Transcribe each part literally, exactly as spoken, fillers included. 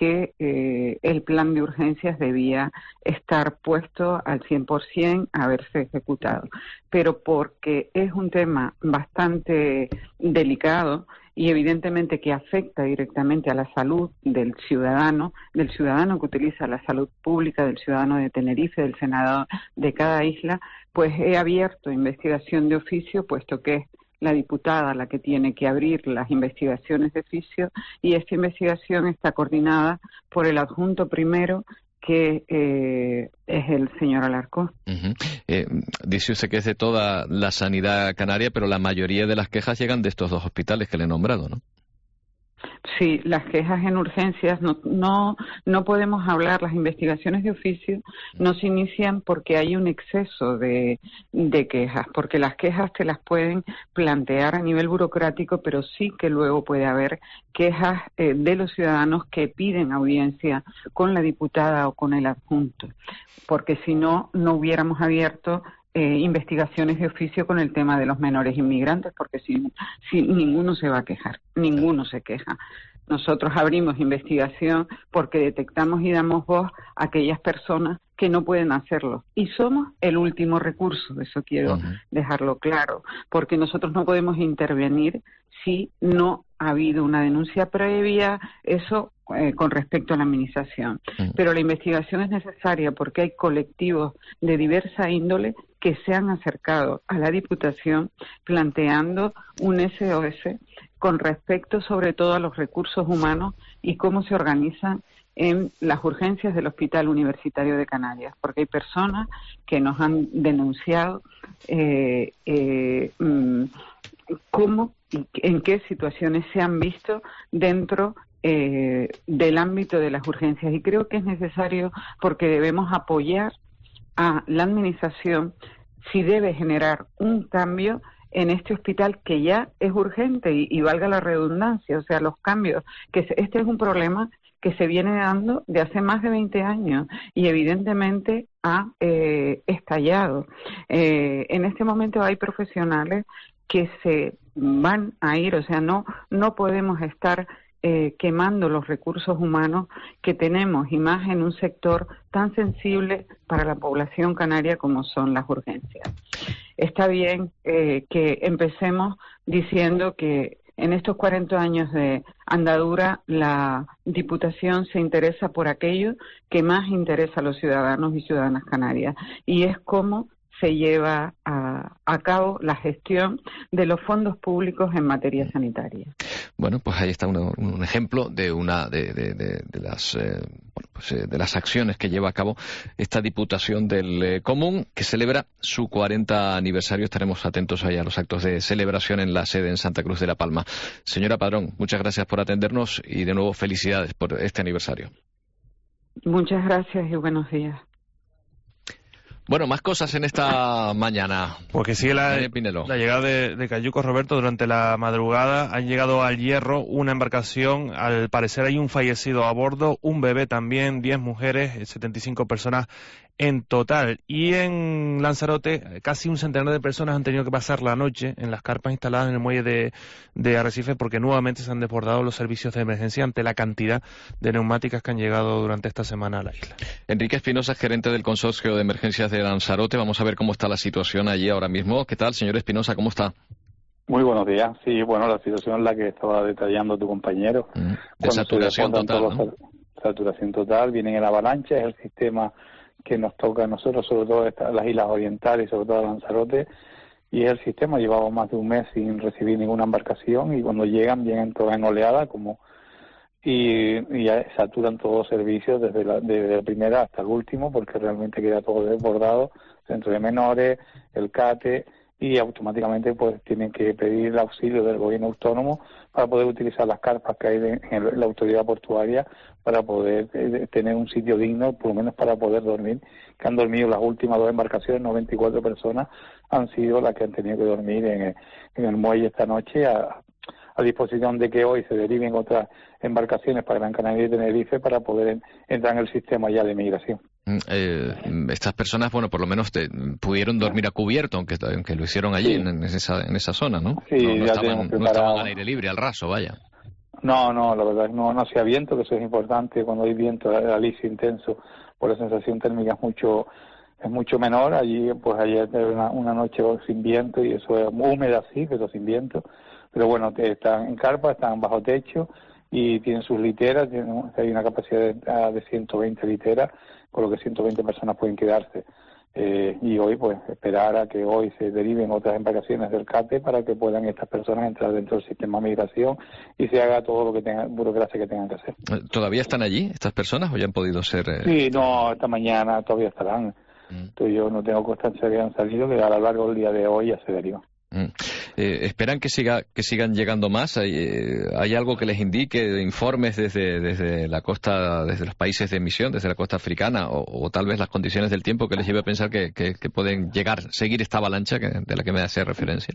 que eh, el plan de urgencias debía estar puesto al cien por ciento a haberse ejecutado. Pero porque es un tema bastante delicado y evidentemente que afecta directamente a la salud del ciudadano, del ciudadano que utiliza la salud pública, del ciudadano de Tenerife, del senador de cada isla, pues he abierto investigación de oficio, puesto que es la diputada la que tiene que abrir las investigaciones de oficio, y esta investigación está coordinada por el adjunto primero, que eh, es el señor Alarcón. Uh-huh. Eh, dice usted que es de toda la sanidad canaria, pero la mayoría de las quejas llegan de estos dos hospitales que le he nombrado, ¿no? Sí, las quejas en urgencias no, no, no podemos hablar, las investigaciones de oficio no se inician porque hay un exceso de, de quejas, porque las quejas te las pueden plantear a nivel burocrático, pero sí que luego puede haber quejas eh, de los ciudadanos que piden audiencia con la diputada o con el adjunto, porque si no, no hubiéramos abierto Eh, investigaciones de oficio con el tema de los menores inmigrantes, porque si, si ninguno se va a quejar, ninguno se queja. Nosotros abrimos investigación porque detectamos y damos voz a aquellas personas que no pueden hacerlo. Y somos el último recurso, eso quiero uh-huh. dejarlo claro, porque nosotros no podemos intervenir si no ha habido una denuncia previa, eso eh, con respecto a la administración. Uh-huh. Pero la investigación es necesaria porque hay colectivos de diversa índole que se han acercado a la Diputación planteando un S O S con respecto sobre todo a los recursos humanos y cómo se organizan en las urgencias del Hospital Universitario de Canarias, porque hay personas que nos han denunciado eh, eh, cómo y en qué situaciones se han visto dentro eh, del ámbito de las urgencias. Y creo que es necesario porque debemos apoyar a la administración si debe generar un cambio en este hospital que ya es urgente y, y valga la redundancia, o sea, los cambios, que se, este es un problema que se viene dando de hace más de veinte años y evidentemente ha eh, estallado. Eh, en este momento hay profesionales que se van a ir, o sea, no, no podemos estar Eh, quemando los recursos humanos que tenemos, y más en un sector tan sensible para la población canaria como son las urgencias. Está bien eh, que empecemos diciendo que en estos cuarenta años de andadura la Diputación se interesa por aquello que más interesa a los ciudadanos y ciudadanas canarias, y es cómo se lleva a, a cabo la gestión de los fondos públicos en materia sanitaria. Bueno, pues ahí está un, un ejemplo de una de, de, de, de las eh, bueno, pues, eh, de las acciones que lleva a cabo esta Diputación del eh, Común, que celebra su cuarenta aniversario. Estaremos atentos ahí a los actos de celebración en la sede en Santa Cruz de la Palma. Señora Padrón, muchas gracias por atendernos y de nuevo felicidades por este aniversario. Muchas gracias y buenos días. Bueno, más cosas en esta mañana. Porque sigue la, la llegada de, de Cayuco, Roberto. Durante la madrugada han llegado al Hierro una embarcación. Al parecer hay un fallecido a bordo, un bebé también, diez mujeres, setenta y cinco personas en total. Y en Lanzarote casi un centenar de personas han tenido que pasar la noche en las carpas instaladas en el muelle de, de Arrecife, porque nuevamente se han desbordado los servicios de emergencia ante la cantidad de neumáticas que han llegado durante esta semana a la isla. Enrique Espinosa, gerente del Consorcio de Emergencias de Lanzarote. Vamos a ver cómo está la situación allí ahora mismo. ¿Qué tal, señor Espinosa? ¿Cómo está? Muy buenos días. Sí, bueno, la situación es la que estaba detallando tu compañero. Mm, de saturación total, ¿no? Los, saturación total, vienen en avalancha, es el sistema que nos toca a nosotros, sobre todo esta, las islas orientales y sobre todo Lanzarote, y es el sistema. Llevamos más de un mes sin recibir ninguna embarcación y cuando llegan, vienen todas en oleada, como y, y ya saturan todos los servicios desde la, desde la primera hasta el último, porque realmente queda todo desbordado, centro de menores, el CATE, y automáticamente pues tienen que pedir el auxilio del gobierno autónomo para poder utilizar las carpas que hay de, en la autoridad portuaria para poder eh, tener un sitio digno, por lo menos para poder dormir, que han dormido las últimas dos embarcaciones, noventa y cuatro personas han sido las que han tenido que dormir en el, en el muelle esta noche, a, a disposición de que hoy se deriven otras embarcaciones para Gran Canaria y Tenerife para poder en, entrar en el sistema ya de migración. Eh, estas personas, bueno, por lo menos te, pudieron dormir a cubierto, aunque, aunque lo hicieron allí, sí. en, en, esa, en esa zona, ¿no? Sí, no, no ya estaban, no estaban al aire libre, al raso, vaya. No, no, la verdad no, no hacía viento, que eso es importante. Cuando hay viento, el alicio intenso, por la sensación térmica es mucho es mucho menor. Allí, pues ayer era una, una noche sin viento y eso es húmeda, sí, pero sin viento. Pero bueno, están en carpa, están bajo techo y tienen sus literas, tienen, hay una capacidad de, de ciento veinte literas, con lo que ciento veinte personas pueden quedarse. Eh, y hoy, pues, esperar a que hoy se deriven otras embarcaciones del CATE para que puedan estas personas entrar dentro del sistema de migración y se haga todo lo que tenga, burocracia que tengan que hacer. ¿Todavía están allí estas personas o ya han podido ser...? Eh... Sí, no, esta mañana todavía estarán. Mm. Entonces yo no tengo constancia de que han salido, que a lo largo del día de hoy ya se derivan. Mm. Eh, ¿Esperan que siga que sigan llegando más? ¿Hay, eh, ¿Hay algo que les indique, informes desde desde la costa, desde los países de emisión, desde la costa africana, o, o tal vez las condiciones del tiempo que les lleve a pensar que, que, que pueden llegar, seguir esta avalancha que, de la que me hace referencia?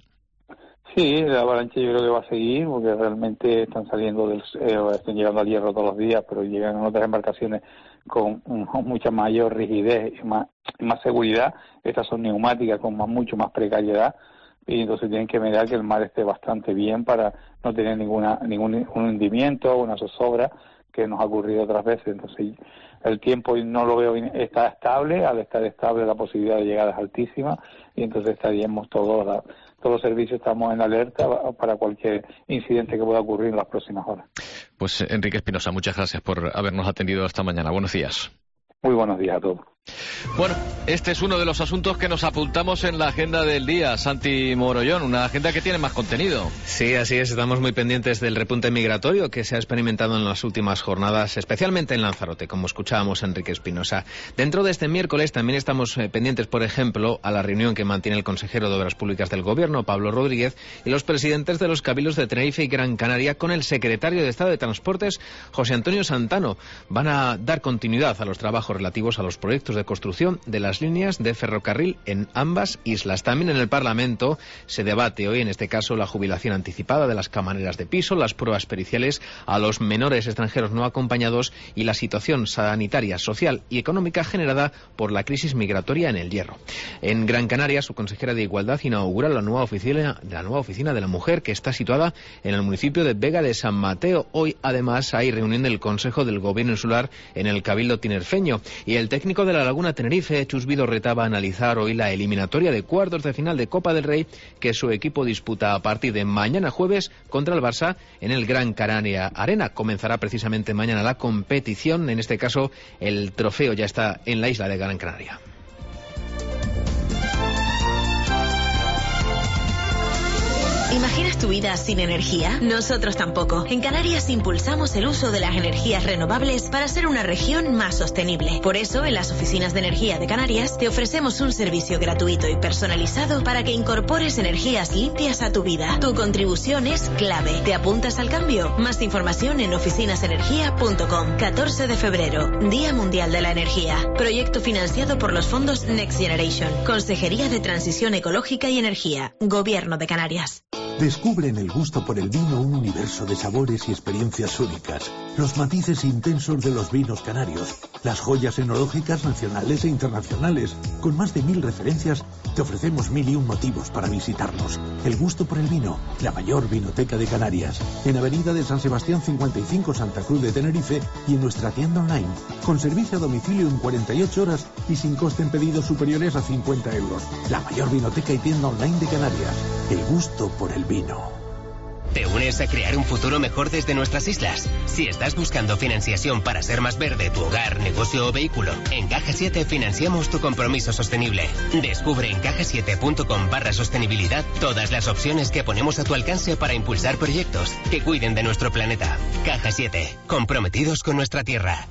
Sí, la avalancha yo creo que va a seguir, porque realmente están saliendo del, eh, están llegando al Hierro todos los días, pero llegan en otras embarcaciones con mucha mayor rigidez y más, más seguridad. Estas son neumáticas con más, mucho más precariedad. Y entonces tienen que mirar que el mar esté bastante bien para no tener ninguna ningún un hundimiento o una zozobra que nos ha ocurrido otras veces. Entonces el tiempo no lo veo, está estable. Al estar estable la posibilidad de llegar es altísima y entonces estaríamos todos la, todos los servicios estamos en alerta para cualquier incidente que pueda ocurrir en las próximas horas. Pues Enrique Espinosa, muchas gracias por habernos atendido esta mañana. Buenos días. Muy buenos días a todos. Bueno, este es uno de los asuntos que nos apuntamos en la agenda del día, Santi Morollón, una agenda que tiene más contenido. Sí, así es, estamos muy pendientes del repunte migratorio que se ha experimentado en las últimas jornadas, especialmente en Lanzarote, como escuchábamos a Enrique Espinosa. Dentro de este miércoles también estamos eh, pendientes, por ejemplo, a la reunión que mantiene el consejero de Obras Públicas del Gobierno, Pablo Rodríguez, y los presidentes de los cabildos de Tenerife y Gran Canaria con el secretario de Estado de Transportes, José Antonio Santano. Van a dar continuidad a los trabajos relativos a los proyectos de construcción de las líneas de ferrocarril en ambas islas. También en el Parlamento se debate hoy, en este caso, la jubilación anticipada de las camareras de piso, las pruebas periciales a los menores extranjeros no acompañados y la situación sanitaria, social y económica generada por la crisis migratoria en el Hierro. En Gran Canaria, su consejera de Igualdad inaugura la nueva oficina, la nueva oficina de la mujer que está situada en el municipio de Vega de San Mateo. Hoy, además, hay reunión del Consejo del Gobierno Insular en el Cabildo tinerfeño. Y el técnico de la Laguna Tenerife, Chus Vidorreta, va a analizar hoy la eliminatoria de cuartos de final de Copa del Rey que su equipo disputa a partir de mañana jueves contra el Barça en el Gran Canaria Arena. Comenzará precisamente mañana la competición, en este caso el trofeo ya está en la isla de Gran Canaria. ¿Imaginas tu vida sin energía? Nosotros tampoco. En Canarias impulsamos el uso de las energías renovables para ser una región más sostenible. Por eso, en las oficinas de energía de Canarias te ofrecemos un servicio gratuito y personalizado para que incorpores energías limpias a tu vida. Tu contribución es clave. ¿Te apuntas al cambio? Más información en oficinas energía punto com. catorce de febrero, Día Mundial de la Energía. Proyecto financiado por los fondos Next Generation. Consejería de Transición Ecológica y Energía. Gobierno de Canarias. Descubre en el gusto por el vino un universo de sabores y experiencias únicas, los matices intensos de los vinos canarios, las joyas enológicas nacionales e internacionales. Con más de mil referencias, te ofrecemos mil y un motivos para visitarnos. El gusto por el vino, la mayor vinoteca de Canarias, en Avenida de San Sebastián cincuenta y cinco, Santa Cruz de Tenerife, y en nuestra tienda online, con servicio a domicilio en cuarenta y ocho horas y sin coste en pedidos superiores a cincuenta euros. La mayor vinoteca y tienda online de Canarias. El gusto por el vino. ¿Te unes a crear un futuro mejor desde nuestras islas? Si estás buscando financiación para ser más verde tu hogar, negocio o vehículo, en Caja siete financiamos tu compromiso sostenible. Descubre en caja siete punto com barra sostenibilidad todas las opciones que ponemos a tu alcance para impulsar proyectos que cuiden de nuestro planeta. Caja siete, comprometidos con nuestra tierra.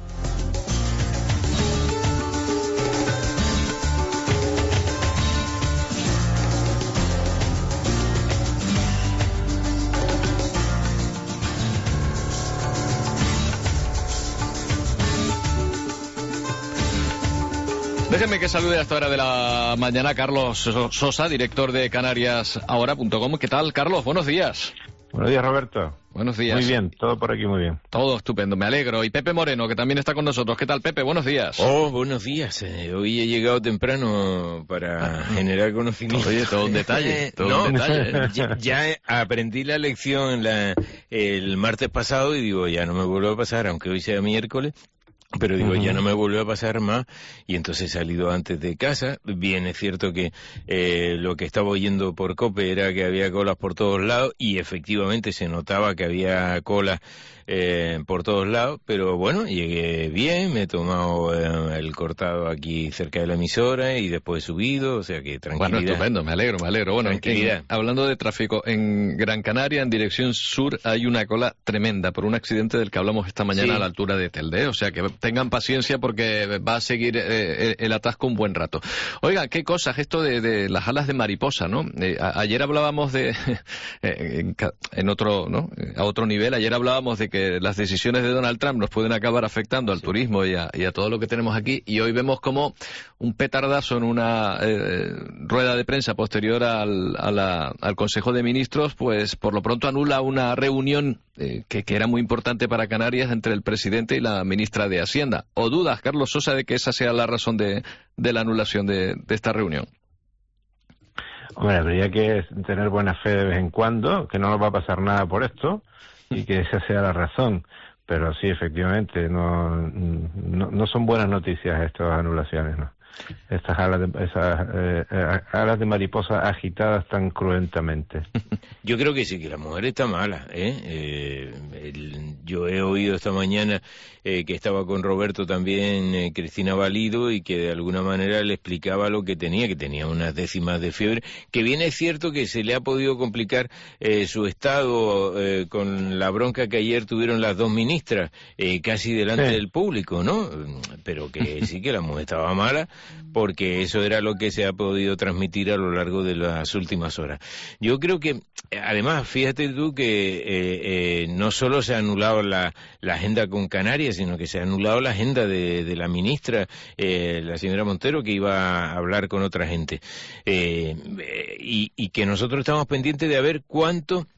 Déjenme que salude a esta hora de la mañana Carlos Sosa, director de Canarias Ahora punto com. ¿Qué tal, Carlos? Buenos días. Buenos días, Roberto. Buenos días. Muy bien, todo por aquí muy bien. Todo estupendo, me alegro. Y Pepe Moreno, que también está con nosotros. ¿Qué tal, Pepe? Buenos días. Oh, buenos días. Eh, hoy he llegado temprano para generar conocimiento. Oye, todo un detalle. Todo no, un detalle. Ya, ya aprendí la lección la, el martes pasado y digo, ya no me vuelvo a pasar, aunque hoy sea miércoles. Pero digo, uh-huh. ya no me volvió a pasar más, y entonces he salido antes de casa. Bien, es cierto que eh, lo que estaba oyendo por COPE era que había colas por todos lados, y efectivamente se notaba que había colas eh, por todos lados, pero bueno, llegué bien, me he tomado eh, el cortado aquí cerca de la emisora y después he subido, o sea que tranquilidad. Bueno, estupendo, me alegro, me alegro. Bueno, tranquilidad. En, hablando de tráfico, en Gran Canaria, en dirección sur, hay una cola tremenda por un accidente del que hablamos esta mañana sí. a la altura de Telde, o sea que tengan paciencia porque va a seguir eh, el atasco un buen rato. Oiga, qué cosas esto de, de las alas de mariposa, ¿no? Eh, a, ayer hablábamos de, eh, en, en otro, ¿no? A otro nivel, ayer hablábamos de que las decisiones de Donald Trump nos pueden acabar afectando al sí. turismo y a, y a todo lo que tenemos aquí, y hoy vemos como un petardazo en una eh, rueda de prensa posterior al, a la, al Consejo de Ministros, pues por lo pronto anula una reunión eh, que, que era muy importante para Canarias entre el presidente y la ministra de Hacienda. ¿O dudas, Carlos Sosa, de que esa sea la razón de, de la anulación de, de esta reunión? Hombre, habría que tener buena fe de vez en cuando, que no nos va a pasar nada por esto y que esa sea la razón. Pero sí, efectivamente, no, no, no son buenas noticias estas anulaciones, ¿no? Estas alas de, esas, eh, alas de mariposa agitadas tan cruentamente. Yo creo que sí, que la mujer está mala, ¿eh? eh el, yo he oído esta mañana eh, que estaba con Roberto también eh, Cristina Valido, y que de alguna manera le explicaba lo que tenía, que tenía unas décimas de fiebre, que bien es cierto que se le ha podido complicar eh, su estado eh, con la bronca que ayer tuvieron las dos ministras, eh, casi delante sí. del público, ¿no? Pero que sí, que la mujer estaba mala, porque eso era lo que se ha podido transmitir a lo largo de las últimas horas. Yo creo que, además, fíjate tú que eh, eh, no solo se ha anulado la, la agenda con Canarias, sino que se ha anulado la agenda de, de la ministra, eh, la señora Montero, que iba a hablar con otra gente. Eh, y, y que nosotros estamos pendientes de a ver cuánto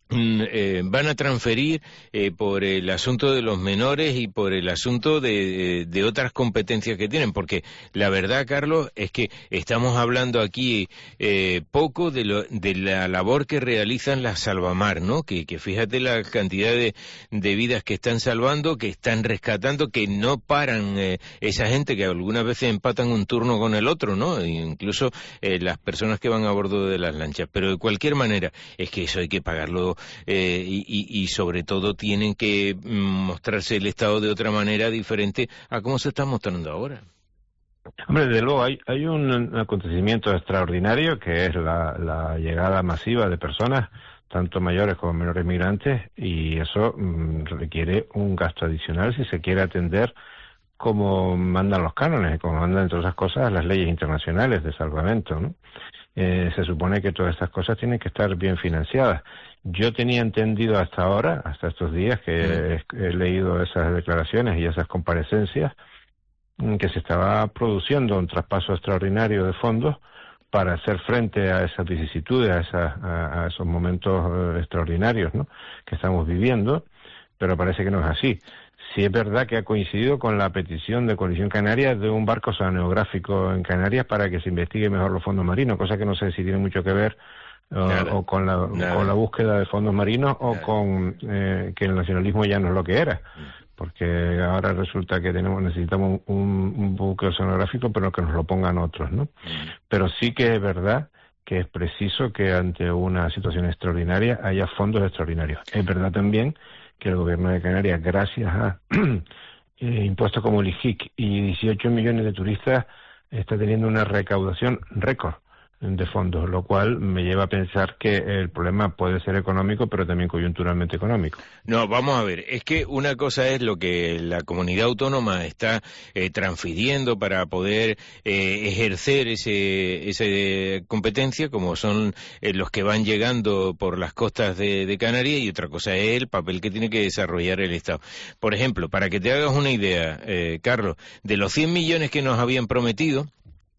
Eh, van a transferir eh, por el asunto de los menores y por el asunto de, de otras competencias que tienen, porque la verdad, Carlos, es que estamos hablando aquí eh, poco de, lo, de la labor que realizan las Salvamar, ¿no? Que, que fíjate la cantidad de, de vidas que están salvando, que están rescatando, que no paran eh, esa gente que algunas veces empatan un turno con el otro, ¿no? Incluso eh, las personas que van a bordo de las lanchas. Pero de cualquier manera, es que eso hay que pagarlo. Eh, y, y, y sobre todo tienen que mostrarse el Estado de otra manera diferente a cómo se está mostrando ahora. Hombre, desde luego hay, hay un acontecimiento extraordinario que es la, la llegada masiva de personas, tanto mayores como menores migrantes, y eso mmm, requiere un gasto adicional si se quiere atender como mandan los cánones, como mandan, entre otras cosas, las leyes internacionales de salvamento, ¿no? Eh, se supone que todas estas cosas tienen que estar bien financiadas. Yo tenía entendido hasta ahora, hasta estos días que mm. he, he leído esas declaraciones y esas comparecencias, que se estaba produciendo un traspaso extraordinario de fondos para hacer frente a esas vicisitudes, a, esas, a, a esos momentos uh, extraordinarios, ¿no?, que estamos viviendo, pero parece que no es así. Sí es verdad que ha coincidido con la petición de Coalición Canaria de un barco oceanográfico en Canarias para que se investigue mejor los fondos marinos, cosa que no sé si tiene mucho que ver uh, o con la, con la búsqueda de fondos marinos o Nada. con eh, que el nacionalismo ya no es lo que era, porque ahora resulta que tenemos necesitamos un, un buque oceanográfico, pero que nos lo pongan otros, ¿no? Pero sí que es verdad que es preciso que ante una situación extraordinaria haya fondos extraordinarios. Es verdad también que el gobierno de Canarias, gracias a eh, impuestos como el I G I C y dieciocho millones de turistas, está teniendo una recaudación récord de fondos, lo cual me lleva a pensar que el problema puede ser económico, pero también coyunturalmente económico. No, vamos a ver, es que una cosa es lo que la comunidad autónoma está eh, transfiriendo para poder eh, ejercer ese, esa competencia, como son eh, los que van llegando por las costas de, de Canarias, y otra cosa es el papel que tiene que desarrollar el Estado. Por ejemplo, para que te hagas una idea, eh, Carlos, de los cien millones que nos habían prometido,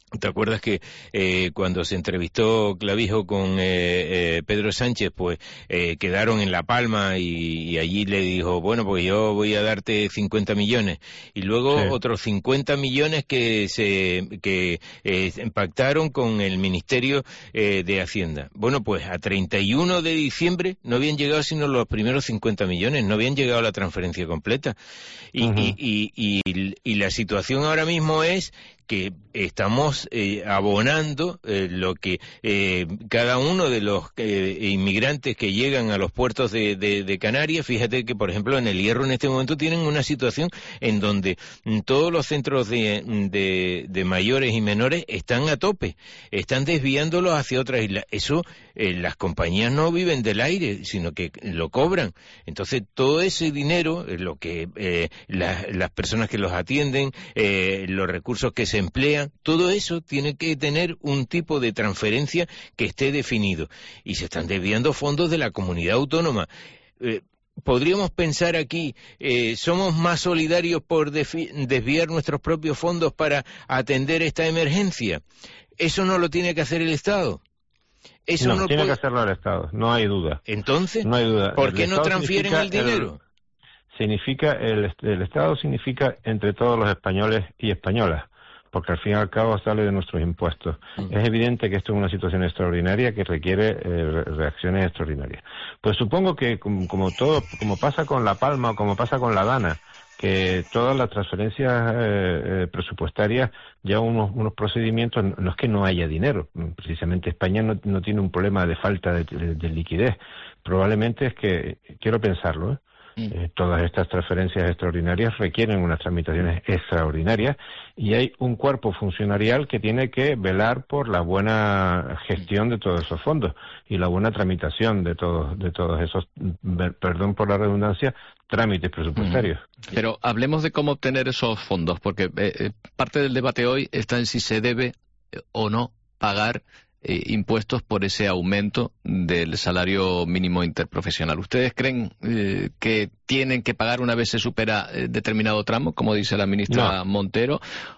¿Te acuerdas que eh, cuando se entrevistó Clavijo con eh, eh, Pedro Sánchez, pues eh, quedaron en La Palma y, y allí le dijo, bueno, pues yo voy a darte cincuenta millones y luego sí. otros cincuenta millones que se que eh, pactaron con el Ministerio eh, de Hacienda? Bueno, pues a treinta y uno de diciembre no habían llegado sino los primeros cincuenta millones, no habían llegado a la transferencia completa y, uh-huh. y, y, y, y la situación ahora mismo es que estamos eh, abonando eh, lo que eh, cada uno de los eh, inmigrantes que llegan a los puertos de, de, de Canarias. Fíjate que, por ejemplo, en el Hierro en este momento tienen una situación en donde mm, todos los centros de, de, de mayores y menores están a tope, están desviándolos hacia otras islas. Eso, eh, las compañías no viven del aire, sino que lo cobran. Entonces, todo ese dinero, eh, lo que eh, la, las personas que los atienden, eh, los recursos que se emplean, todo eso tiene que tener un tipo de transferencia que esté definido. Y se están desviando fondos de la comunidad autónoma. Eh, Podríamos pensar aquí, eh, ¿somos más solidarios por desviar nuestros propios fondos para atender esta emergencia? ¿Eso no lo tiene que hacer el Estado? Eso no, no tiene puede... que hacerlo el Estado, no hay duda. Entonces, no hay duda. ¿por el qué Estado no transfieren el dinero? El, significa el, el Estado significa entre todos los españoles y españolas, porque al fin y al cabo sale de nuestros impuestos. Mm. Es evidente que esto es una situación extraordinaria que requiere eh, reacciones extraordinarias. Pues supongo que como, como todo, como pasa con La Palma o como pasa con La Dana, que todas las transferencias eh, eh, presupuestarias ya unos, unos procedimientos, no, no es que no haya dinero, precisamente España no, no tiene un problema de falta de, de, de liquidez, probablemente es que, quiero pensarlo, ¿eh? Eh, todas estas transferencias extraordinarias requieren unas tramitaciones extraordinarias y hay un cuerpo funcionarial que tiene que velar por la buena gestión de todos esos fondos y la buena tramitación de todos de todos esos, perdón por la redundancia, trámites presupuestarios. Pero hablemos de cómo obtener esos fondos, porque eh, parte del debate hoy está en si se debe eh, o no pagar Eh, impuestos por ese aumento del salario mínimo interprofesional. ¿Ustedes creen eh, que tienen que pagar una vez se supera eh, determinado tramo, como dice la ministra no. Montero,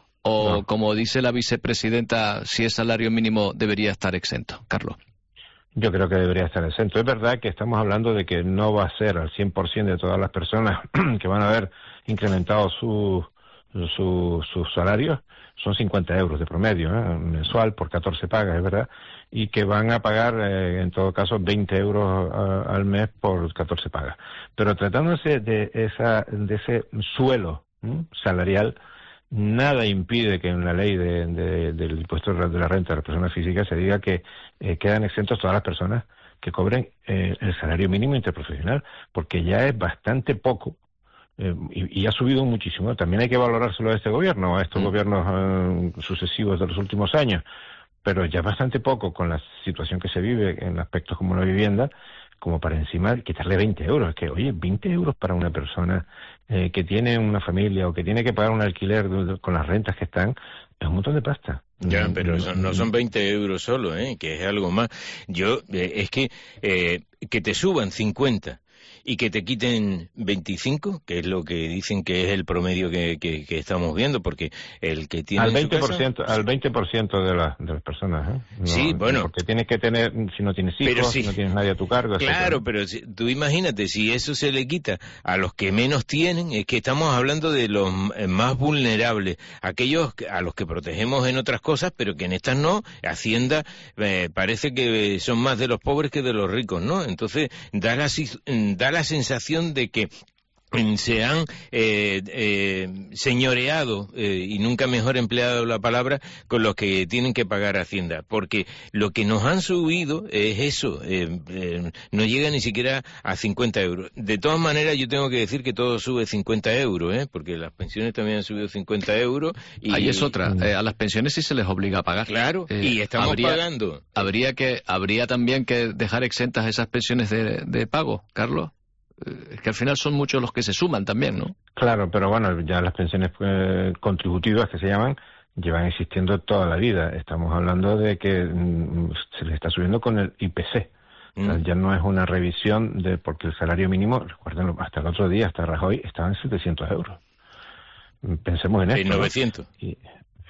o no. como dice la vicepresidenta, si es salario mínimo debería estar exento? Carlos. Yo creo que debería estar exento. Es verdad que estamos hablando de que no va a ser al cien por ciento de todas las personas que van a haber incrementado su, su, sus salarios. Son cincuenta euros de promedio, ¿eh? mensual por catorce pagas, es verdad, y que van a pagar, eh, en todo caso, veinte euros a, al mes por catorce pagas. Pero tratándose de esa de ese suelo ¿eh? salarial, nada impide que en la ley de, de, del impuesto de la renta de las personas físicas se diga que eh, quedan exentos todas las personas que cobren eh, el salario mínimo interprofesional, porque ya es bastante poco. Eh, y, y ha subido muchísimo. También hay que valorárselo a este gobierno, a estos mm. gobiernos eh, sucesivos de los últimos años, pero ya bastante poco con la situación que se vive en aspectos como la vivienda, como para encima quitarle veinte euros. Es que, oye, veinte euros para una persona eh, que tiene una familia o que tiene que pagar un alquiler de, de, con las rentas que están, es un montón de pasta. Ya, pero eso no son veinte euros solo, ¿eh? Que es algo más. Yo, eh, es que, eh, que te suban cincuenta y que te quiten veinticinco, que es lo que dicen que es el promedio que, que, que estamos viendo, porque el que tiene al veinte por ciento, casa, al veinte por ciento de, la, de las personas, ¿eh? No, sí, bueno, porque tienes que tener, si no tienes hijos, si, si no tienes nadie a tu cargo, claro, etcétera. Pero si, tú imagínate, si eso se le quita a los que menos tienen, es que estamos hablando de los más vulnerables, aquellos a los que protegemos en otras cosas, pero que en estas no. Hacienda eh, parece que son más de los pobres que de los ricos, ¿no? Entonces da la da la sensación de que se han eh, eh, señoreado, eh, y nunca mejor empleado la palabra, con los que tienen que pagar Hacienda, porque lo que nos han subido es eso, eh, eh, no llega ni siquiera a cincuenta euros. De todas maneras, yo tengo que decir que todo sube cincuenta euros, ¿eh? Porque las pensiones también han subido cincuenta euros. Y ahí es otra, eh, a las pensiones sí se les obliga a pagar. Claro, eh, y estamos habría, pagando. Habría que habría también que dejar exentas esas pensiones de, de pago, Carlos. Es que al final son muchos los que se suman también, ¿no? Claro, pero bueno, ya las pensiones eh, contributivas que se llaman llevan existiendo toda la vida. Estamos hablando de que mm, se le está subiendo con el I P C. Mm. O sea, ya no es una revisión de porque el salario mínimo, recuerden, hasta el otro día, hasta Rajoy, estaba en setecientos euros. Pensemos en esto. En novecientos. ¿no? Y,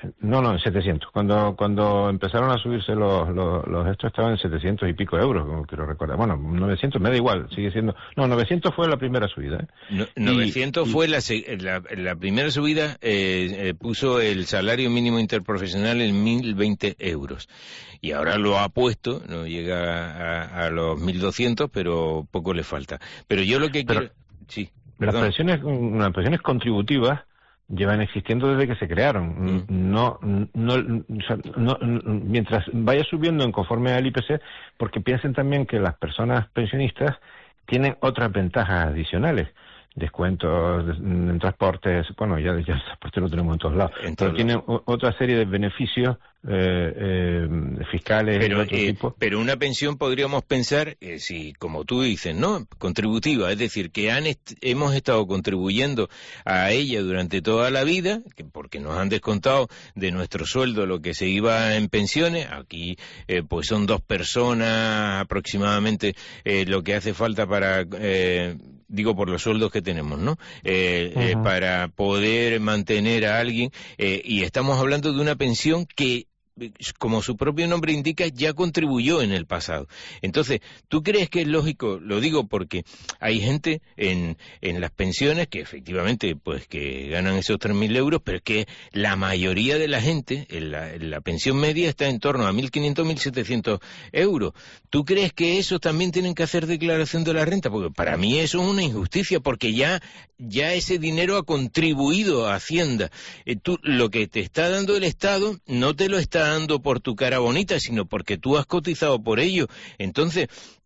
No, no, en setecientos. Cuando cuando empezaron a subirse los, los, los estos estaban en setecientos y pico euros, como quiero recordar. Bueno, novecientos me da igual, sigue siendo... No, novecientos fue la primera subida. ¿eh? No, novecientos y, fue la, la, la primera subida, eh, eh, puso el salario mínimo interprofesional en mil veinte euros. Y ahora lo ha puesto, no llega a, a los mil doscientos, pero poco le falta. Pero yo lo que pero, quiero... Sí, las pensiones, las pensiones contributivas llevan existiendo desde que se crearon. Mm. No, no, no, no, mientras vaya subiendo en conforme al I P C, porque piensen también que las personas pensionistas tienen otras ventajas adicionales. Descuentos en transportes, bueno, ya, ya el transporte lo tenemos en todos lados, en pero tienen lados. Otra serie de beneficios eh, eh, fiscales pero, de otro eh, tipo. Pero una pensión podríamos pensar, eh, si como tú dices, ¿no? Contributiva, es decir, que han est hemos estado contribuyendo a ella durante toda la vida, que porque nos han descontado de nuestro sueldo lo que se iba en pensiones, aquí eh, pues son dos personas aproximadamente eh, lo que hace falta para... Eh, digo por los sueldos que tenemos, ¿no? Eh, uh-huh. eh, para poder mantener a alguien, eh, y estamos hablando de una pensión que, como su propio nombre indica, ya contribuyó en el pasado. Entonces, ¿tú crees que es lógico? Lo digo porque hay gente en, en las pensiones que efectivamente pues que ganan esos tres mil euros, pero es que la mayoría de la gente, en la, en la pensión media está en torno a mil quinientos, mil setecientos euros. ¿Tú crees que esos también tienen que hacer declaración de la renta? Porque para mí eso es una injusticia, porque ya, ya ese dinero ha contribuido a Hacienda. Eh, tú, lo que te está dando el Estado no te lo está dando por tu cara bonita, sino porque tú has cotizado por ello. Entonces,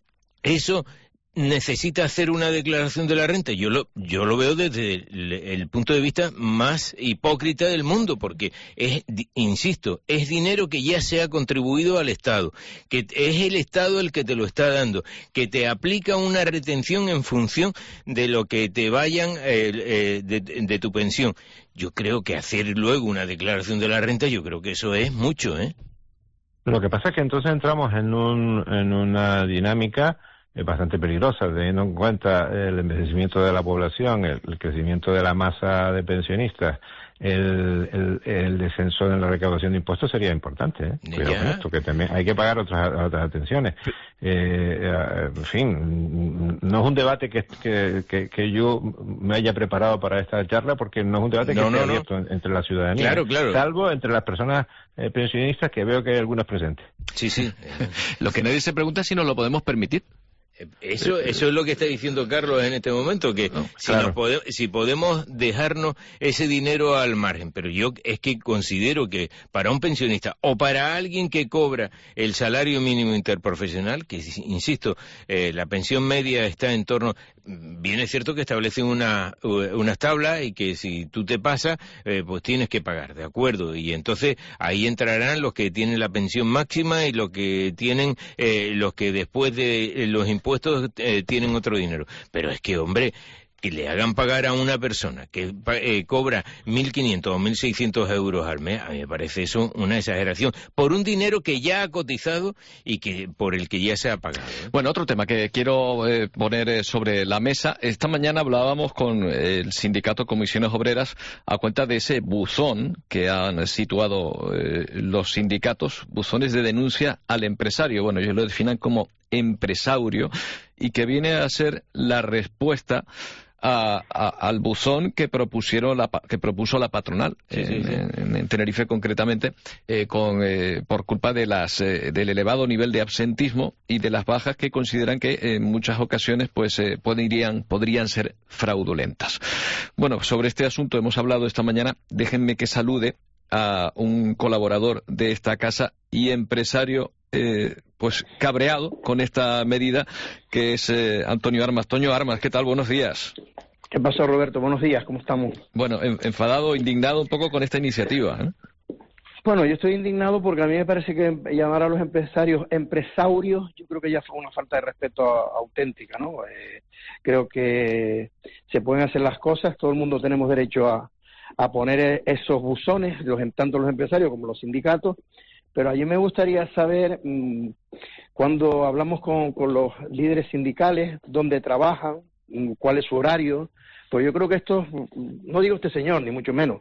eso necesita hacer una declaración de la renta. Yo lo, yo lo veo desde el, el punto de vista más hipócrita del mundo, porque es, insisto, es dinero que ya se ha contribuido al Estado, que es el Estado el que te lo está dando, que te aplica una retención en función de lo que te vayan eh, eh, de, de tu pensión. Yo creo que hacer luego una declaración de la renta, yo creo que eso es mucho, ¿eh? Lo que pasa es que entonces entramos en un, en una dinámica es bastante peligrosa, teniendo en cuenta el envejecimiento de la población, el, el crecimiento de la masa de pensionistas, el, el, el descenso en la recaudación de impuestos sería importante, ¿eh? Cuidado con esto, que también hay que pagar otras otras atenciones. Eh, en fin, no es un debate que, que, que, que yo me haya preparado para esta charla, porque no es un debate no, que no, esté no. abierto entre la ciudadanía, claro, claro. salvo entre las personas eh, pensionistas, que veo que hay algunas presentes. Sí, sí. Lo que nadie se pregunta es si nos lo podemos permitir. Eso, eso es lo que está diciendo Carlos en este momento, que no, si, claro. nos pode, si podemos dejarnos ese dinero al margen, pero yo es que considero que para un pensionista o para alguien que cobra el salario mínimo interprofesional, que insisto, eh, la pensión media está en torno, bien es cierto que establecen una, unas tablas y que si tú te pasas, eh, pues tienes que pagar, ¿de acuerdo? Y entonces ahí entrarán los que tienen la pensión máxima y los que tienen, eh, los que después de eh, los impuestos impuestos eh, tienen otro dinero, pero es que, hombre, que le hagan pagar a una persona que eh, cobra mil quinientos o mil seiscientos euros al mes, a mí me parece eso una exageración, por un dinero que ya ha cotizado y que por el que ya se ha pagado, ¿eh? Bueno, otro tema que quiero eh, poner eh, sobre la mesa. Esta mañana hablábamos con el sindicato Comisiones Obreras a cuenta de ese buzón que han situado eh, los sindicatos, buzones de denuncia al empresario. Bueno, ellos lo definen como empresaurio, y que viene a ser la respuesta A, a, al buzón que propusieron la, que propuso la patronal sí, en, sí, sí. En, en Tenerife concretamente, eh, con, eh, por culpa de las eh, del elevado nivel de absentismo y de las bajas que consideran que en muchas ocasiones pues eh, podrían podrían ser fraudulentas. Bueno, sobre este asunto hemos hablado esta mañana. Déjenme que salude a un colaborador de esta casa y empresario eh, pues cabreado con esta medida, que es eh, Antonio Armas. Toño Armas, ¿qué tal? Buenos días. ¿Qué pasa, Roberto? Buenos días, ¿cómo estamos? Bueno, enfadado, indignado un poco con esta iniciativa, ¿eh? Bueno, yo estoy indignado porque a mí me parece que llamar a los empresarios empresarios, yo creo que ya fue una falta de respeto auténtica, ¿no? Eh, creo que se pueden hacer las cosas, todo el mundo tenemos derecho a, a poner esos buzones, los, tanto los empresarios como los sindicatos, pero a mí me gustaría saber, mmm, cuando hablamos con, con los líderes sindicales, dónde trabajan, mmm, cuál es su horario, pues yo creo que esto, no digo este señor, ni mucho menos,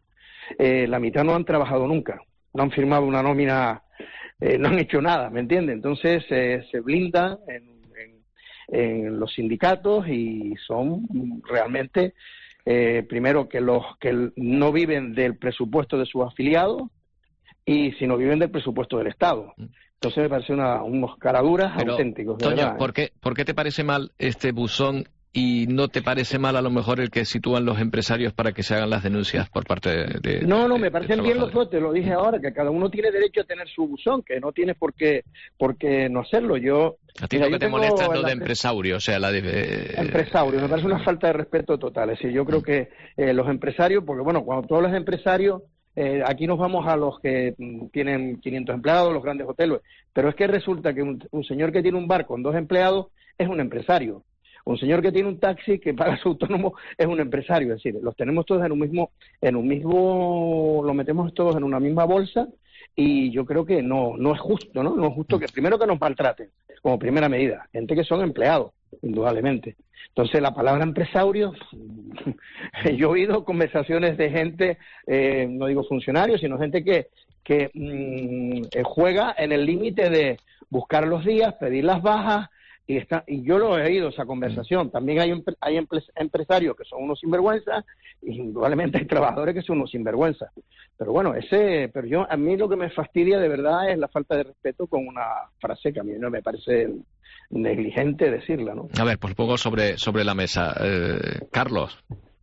eh, la mitad no han trabajado nunca, no han firmado una nómina, eh, no han hecho nada, ¿me entiendes? Entonces eh, se blindan en, en, en los sindicatos y son realmente, eh, primero, que los que no viven del presupuesto de sus afiliados y si no viven del presupuesto del Estado. Entonces me parece una, unos caraduras Pero, auténticos. Toño, verdad, ¿por qué, ¿por qué te parece mal este buzón y no te parece mal a lo mejor el que sitúan los empresarios para que se hagan las denuncias por parte de... de no, no, de, me parecen bien los dos, te lo dije ahora, que cada uno tiene derecho a tener su buzón, que no tienes por qué, por qué no hacerlo. Yo A ti lo que te molesta es lo de empresaurio, o sea, la de... Eh... Empresaurio, me parece una falta de respeto total. Es decir, yo creo que eh, los empresarios, porque bueno, cuando tú hablas de empresarios, Eh, aquí nos vamos a los que mm, tienen quinientos empleados, los grandes hoteles, pero es que resulta que un, un señor que tiene un bar con dos empleados es un empresario. Un señor que tiene un taxi que paga su autónomo es un empresario. Es decir, los tenemos todos en un mismo, en un mismo, lo metemos todos en una misma bolsa y yo creo que no, no es justo, ¿no? No es justo que primero que nos maltraten como primera medida, gente que son empleados, indudablemente. Entonces, la palabra empresario, yo he oído conversaciones de gente, eh, no digo funcionarios, sino gente que, que mmm, juega en el límite de buscar los días, pedir las bajas, y está, y yo lo he oído esa conversación. También hay, hay empresarios que son unos sinvergüenzas, y indudablemente hay trabajadores que son unos sinvergüenzas. Pero bueno, ese, pero yo, a mí lo que me fastidia de verdad es la falta de respeto con una frase que a mí no me parece negligente decirla, ¿no? A ver, pues pongo sobre, sobre la mesa. Eh, Carlos.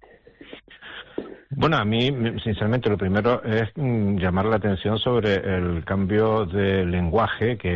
Bueno, a mí, sinceramente, lo primero es mm, llamar la atención sobre el cambio de lenguaje que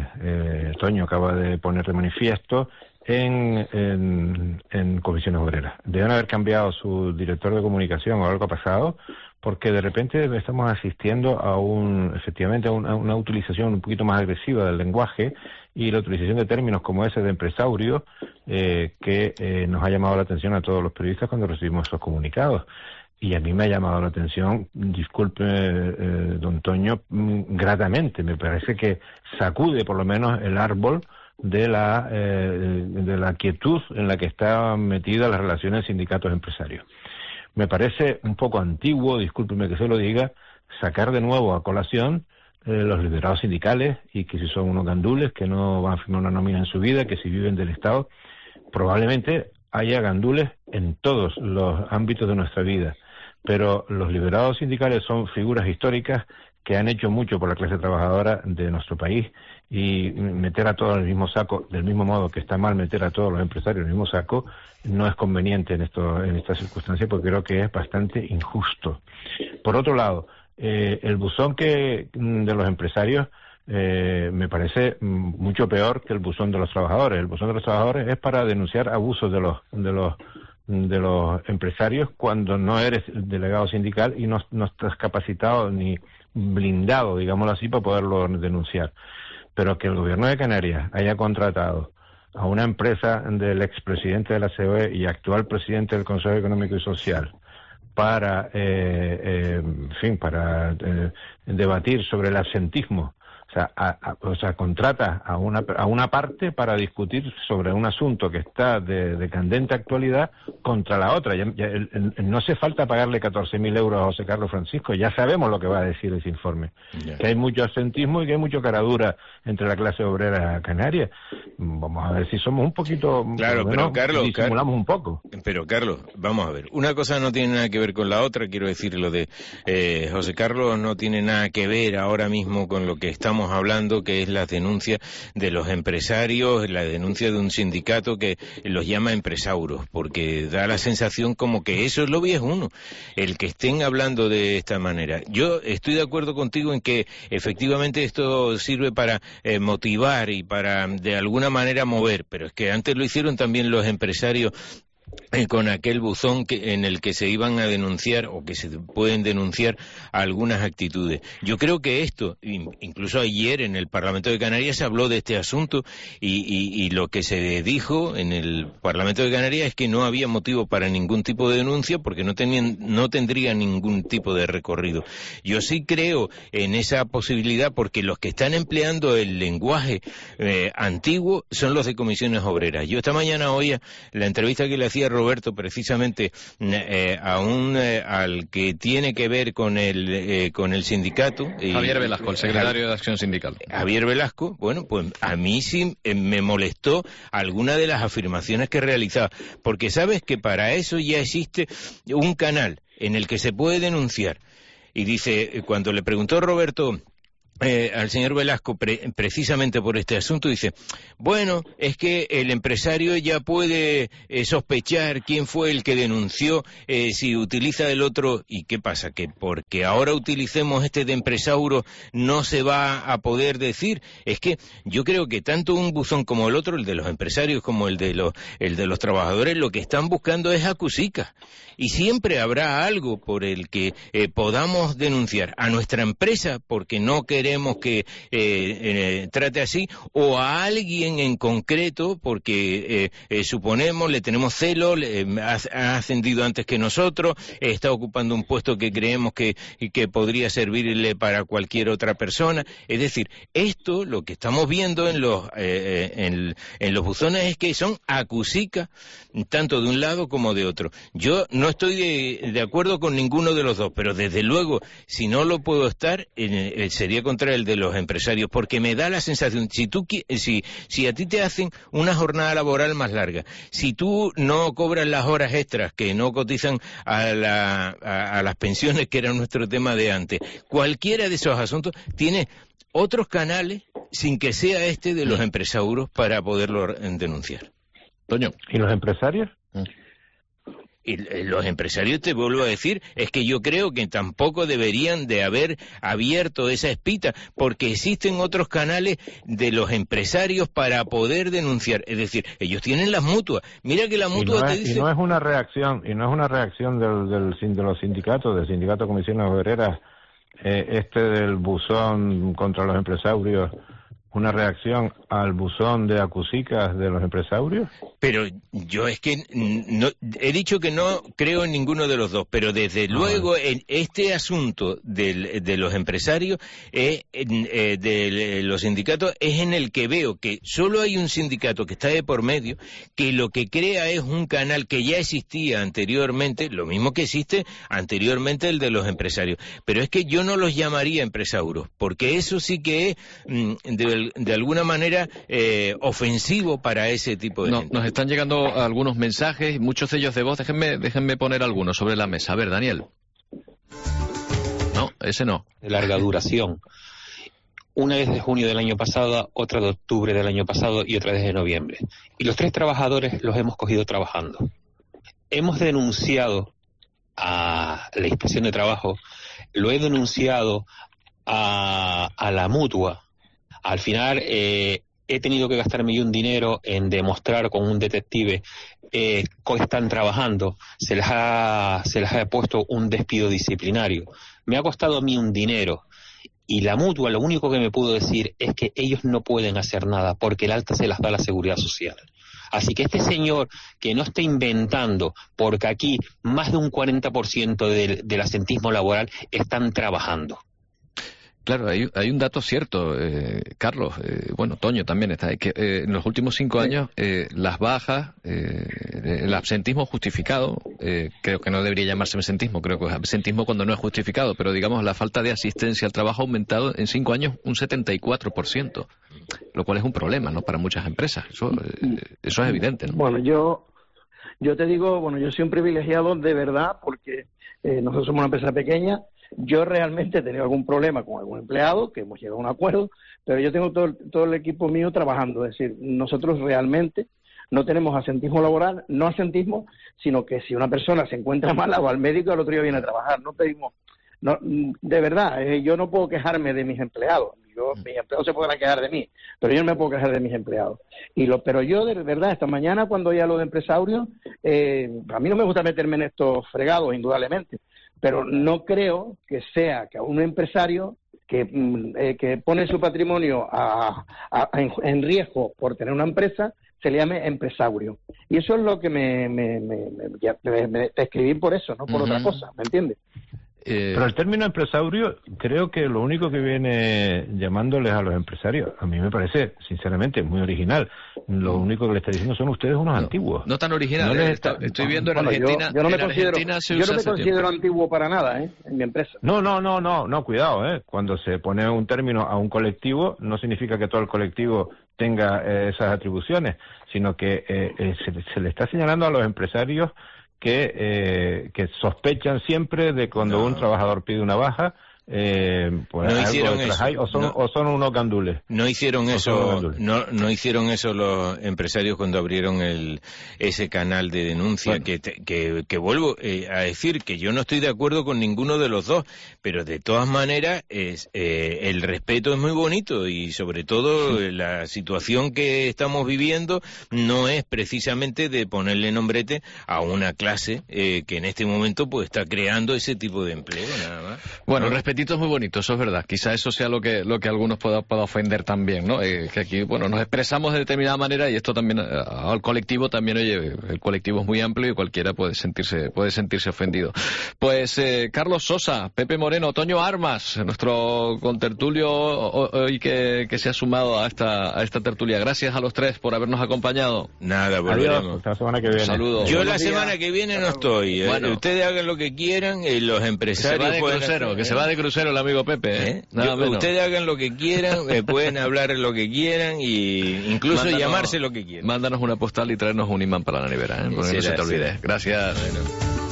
eh, Toño acaba de poner de manifiesto en, en, en Comisiones Obreras. Deben haber cambiado su director de comunicación o algo ha pasado, porque de repente estamos asistiendo a un, efectivamente, a una, a una utilización un poquito más agresiva del lenguaje y la utilización de términos como ese de empresaurio eh, que eh, nos ha llamado la atención a todos los periodistas cuando recibimos esos comunicados. Y a mí me ha llamado la atención, disculpe, eh, don Toño, gratamente. Me parece que sacude por lo menos el árbol de la, eh, de la quietud en la que están metidas las relaciones sindicatos-empresarios. Me parece un poco antiguo, discúlpeme que se lo diga, sacar de nuevo a colación eh, los liberados sindicales y que si son unos gandules que no van a firmar una nómina en su vida, que si viven del Estado, probablemente haya gandules en todos los ámbitos de nuestra vida. Pero los liberados sindicales son figuras históricas que han hecho mucho por la clase trabajadora de nuestro país y meter a todos en el mismo saco, del mismo modo que está mal meter a todos los empresarios en el mismo saco, no es conveniente en esto, en estas circunstancias porque creo que es bastante injusto. Por otro lado, eh, el buzón que de los empresarios eh, me parece mucho peor que el buzón de los trabajadores. El buzón de los trabajadores es para denunciar abusos de los de los de los empresarios cuando no eres delegado sindical y no, no estás capacitado ni blindado, digámoslo así, para poderlo denunciar. Pero que el gobierno de Canarias haya contratado a una empresa del expresidente de la C O E y actual presidente del Consejo Económico y Social para, eh, eh, en fin, para eh, debatir sobre el absentismo. O sea, a, a, o sea, contrata a una, a una parte para discutir sobre un asunto que está de, de candente actualidad contra la otra. Ya, ya, el, el, no hace falta pagarle catorce mil euros a José Carlos Francisco, ya sabemos lo que va a decir ese informe. Yeah. Que hay mucho absentismo y que hay mucha caradura entre la clase obrera canaria. Vamos a ver si somos un poquito... Claro, pero Carlos... disimulamos un poco. Pero Carlos, vamos a ver. Una cosa no tiene nada que ver con la otra, quiero decir, lo de eh, José Carlos no tiene nada que ver ahora mismo con lo que estamos hablando, que es la denuncia de los empresarios, la denuncia de un sindicato que los llama empresauros, porque da la sensación como que eso es lo viejuno, el que estén hablando de esta manera. Yo estoy de acuerdo contigo en que efectivamente esto sirve para eh, motivar y para de alguna manera mover, pero es que antes lo hicieron también los empresarios Eh, con aquel buzón que, en el que se iban a denunciar o que se pueden denunciar algunas actitudes. Yo creo que esto, incluso ayer en el Parlamento de Canarias se habló de este asunto y, y, y lo que se dijo en el Parlamento de Canarias es que no había motivo para ningún tipo de denuncia porque no tenían, no tendría ningún tipo de recorrido. Yo sí creo en esa posibilidad porque los que están empleando el lenguaje eh, antiguo son los de Comisiones Obreras. Yo esta mañana oía la entrevista que le hacía decía Roberto precisamente eh, a un, eh, al que tiene que ver con el, eh, con el sindicato. Javier Velasco, el secretario de Acción Sindical. Javier Velasco, bueno, pues a mí sí eh, me molestó alguna de las afirmaciones que realizaba, porque sabes que para eso ya existe un canal en el que se puede denunciar. Y dice, cuando le preguntó Roberto Eh, al señor Velasco pre precisamente por este asunto, dice, bueno, es que el empresario ya puede eh, sospechar quién fue el que denunció, eh, si utiliza el otro. ¿Y qué pasa? ¿Que porque ahora utilicemos este de empresauro no se va a poder decir? Es que yo creo que tanto un buzón como el otro, el de los empresarios como el de los, el de los trabajadores, lo que están buscando es acusicas. Y siempre habrá algo por el que eh, podamos denunciar a nuestra empresa porque no queremos que eh, eh, trate así, o a alguien en concreto porque eh, eh, suponemos, le tenemos celo, le, ha, ha ascendido antes que nosotros, eh, está ocupando un puesto que creemos que, que podría servirle para cualquier otra persona. Es decir, esto, lo que estamos viendo en los, eh, en, en los buzones es que son acusicas, tanto de un lado como de otro. Yo no estoy de, de acuerdo con ninguno de los dos, pero desde luego, si no lo puedo estar, eh, sería contra el de los empresarios, porque me da la sensación, si tú si, si a ti te hacen una jornada laboral más larga, si tú no cobras las horas extras que no cotizan a, la, a, a las pensiones, que era nuestro tema de antes, cualquiera de esos asuntos tiene otros canales, sin que sea este de los empresauros, para poderlo denunciar. Toño, ¿y los empresarios? Mm. Y los empresarios, te vuelvo a decir, es que yo creo que tampoco deberían de haber abierto esa espita, porque existen otros canales de los empresarios para poder denunciar. Es decir, ellos tienen las mutuas. Mira que la mutua no te es, dice... Y no es una reacción, y no es una reacción del, del, de los sindicatos, del sindicato Comisiones Obreras, eh, este del buzón contra los empresarios, una reacción al buzón de acusicas de los empresarios. Pero yo es que no, he dicho que no creo en ninguno de los dos, pero desde ah, luego vale. en este asunto del, de los empresarios, eh, eh, de los sindicatos, es en el que veo que solo hay un sindicato que está de por medio, que lo que crea es un canal que ya existía anteriormente, lo mismo que existe anteriormente el de los empresarios. Pero es que yo no los llamaría empresauros, porque eso sí que es mm, de de alguna manera eh, ofensivo para ese tipo de no, gente. Nos están llegando algunos mensajes, muchos de ellos de voz. Déjenme, déjenme poner algunos sobre la mesa. A ver, Daniel. No, ese no. De larga duración. Una es de junio del año pasado, otra de octubre del año pasado y otra desde noviembre. Y los tres trabajadores los hemos cogido trabajando. Hemos denunciado a la Inspección de Trabajo, lo he denunciado a, a la Mutua. Al final eh, he tenido que gastarme yo un dinero en demostrar con un detective eh, cómo están trabajando. Se les ha, se les ha puesto un despido disciplinario. Me ha costado a mí un dinero. Y la Mutua lo único que me pudo decir es que ellos no pueden hacer nada porque el alta se las da la Seguridad Social. Así que este señor que no está inventando, porque aquí más de un cuarenta por ciento del, del asentismo laboral están trabajando. Claro, hay, hay un dato cierto, eh, Carlos, eh, bueno, Toño también está, que eh, en los últimos cinco años eh, las bajas, eh, el absentismo justificado, eh, creo que no debería llamarse absentismo, creo que es absentismo cuando no es justificado, pero digamos la falta de asistencia al trabajo ha aumentado en cinco años un setenta y cuatro por ciento, lo cual es un problema, ¿no?, para muchas empresas, eso, eh, eso es evidente, ¿no? Bueno, yo, yo te digo, bueno, yo soy un privilegiado de verdad porque eh, nosotros somos una empresa pequeña. Yo realmente he tenido algún problema con algún empleado, que hemos llegado a un acuerdo, pero yo tengo todo, todo el equipo mío trabajando. Es decir, nosotros realmente no tenemos asentismo laboral, no asentismo, sino que si una persona se encuentra mala, va al médico y al otro día viene a trabajar. No pedimos, no, de verdad, eh, yo no puedo quejarme de mis empleados. Yo, mis empleados se podrán quejar de mí, pero yo no me puedo quejar de mis empleados. Y lo, pero yo, de verdad, esta mañana, cuando ya lo de empresarios, eh, a mí no me gusta meterme en estos fregados, indudablemente, pero no creo que sea que a un empresario que, eh, que pone su patrimonio a, a, a, en, en riesgo por tener una empresa, se le llame empresaurio. Y eso es lo que me, me, me, me, me, me escribí por eso, no por uh-huh. otra cosa, ¿me entiendes? Eh... Pero el término empresario, creo que lo único que viene llamándoles a los empresarios, a mí me parece, sinceramente, muy original. Lo único que le está diciendo son ustedes unos no, antiguos. No tan original. No eh, está... Estoy viendo en bueno, Argentina. Yo, yo no me en considero, Argentina se yo usa no me considero tiempo. antiguo para nada, ¿eh? En mi empresa. No, no, no, no, no, cuidado, ¿eh? Cuando se pone un término a un colectivo, no significa que todo el colectivo tenga eh, esas atribuciones, sino que eh, eh, se, se le está señalando a los empresarios que, eh, que sospechan siempre de cuando no. un trabajador pide una baja, eh, pues no algo hicieron detrás eso. hay, o, son, no. o son unos gandules. No hicieron eso, no, no hicieron eso los empresarios cuando abrieron el ese canal de denuncia, bueno. que, que, que vuelvo eh, a decir que yo no estoy de acuerdo con ninguno de los dos, pero de todas maneras es, eh, el respeto es muy bonito y sobre todo sí. la situación que estamos viviendo no es precisamente de ponerle nombrete a una clase eh, que en este momento pues está creando ese tipo de empleo, nada más. Bueno, el respeto es muy bonito, eso es verdad. Quizá eso sea lo que lo que a algunos pueda, pueda ofender también, ¿no? Eh, que aquí, bueno, nos expresamos de determinada manera y esto también, eh, al colectivo también, oye, el colectivo es muy amplio y cualquiera puede sentirse puede sentirse ofendido. Pues eh, Carlos Sosa, Pepe Moreno, Toño Armas, nuestro contertulio hoy que, que se ha sumado a esta a esta tertulia. Gracias a los tres por habernos acompañado. Nada, volveremos. Adiós, hasta la semana que viene. Saludos. Yo Buenos la días. semana que viene no estoy. Bueno. Eh, ustedes hagan lo que quieran, eh, los empresarios que se va de pueden crucero, hacer, que se va de crucero el amigo Pepe, ¿eh? ¿Eh? Yo, ustedes hagan lo que quieran, eh, pueden hablar lo que quieran y incluso mándanos, llamarse lo que quieran. Mándanos una postal y traernos un imán para la nevera, ¿eh? Porque no se te olvide. Sí. Gracias. Bueno.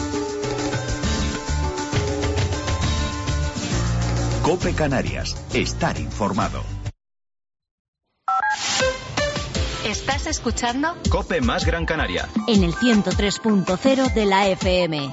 COPE Canarias. Estar informado. ¿Estás escuchando? COPE más Gran Canaria. En el ciento tres punto cero de la F M.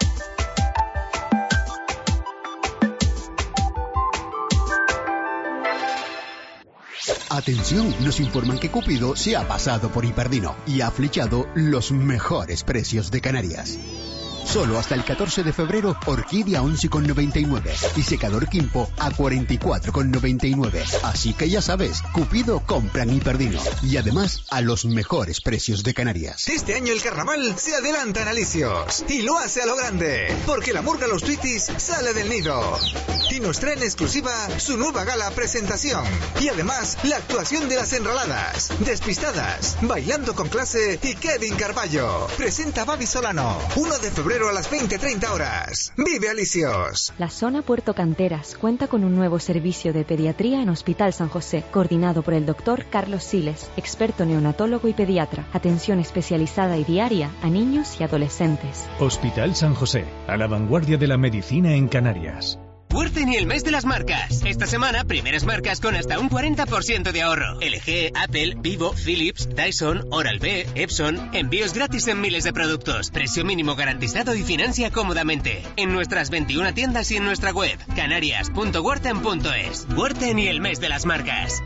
Atención, nos informan que Cupido se ha pasado por Hiperdino y ha flechado los mejores precios de Canarias. Solo hasta el catorce de febrero, orquídea once con noventa y nueve y secador Quimpo a cuarenta y cuatro con noventa y nueve. Así que ya sabes, Cupido compra en Hiperdino y además a los mejores precios de Canarias. Este año el carnaval se adelanta en Alicios y lo hace a lo grande, porque la murga Los Twitties sale del nido y nos trae en exclusiva su nueva gala presentación y además la actuación de las Enroladas, Despistadas, Bailando con Clase y Kevin Carballo. Presenta Babi Solano, uno de febrero a las veinte treinta horas. ¡Vive Alicios! La zona Puerto Canteras cuenta con un nuevo servicio de pediatría en Hospital San José, coordinado por el doctor Carlos Siles, experto neonatólogo y pediatra. Atención especializada y diaria a niños y adolescentes. Hospital San José, a la vanguardia de la medicina en Canarias. Wurten y el mes de las marcas. Esta semana, primeras marcas con hasta un cuarenta por ciento de ahorro. L G, Apple, Vivo, Philips, Dyson, Oral-B, Epson. Envíos gratis en miles de productos. Precio mínimo garantizado y financia cómodamente. En nuestras veintiuna tiendas y en nuestra web. canarias punto wurten punto es. Wurten y el mes de las marcas.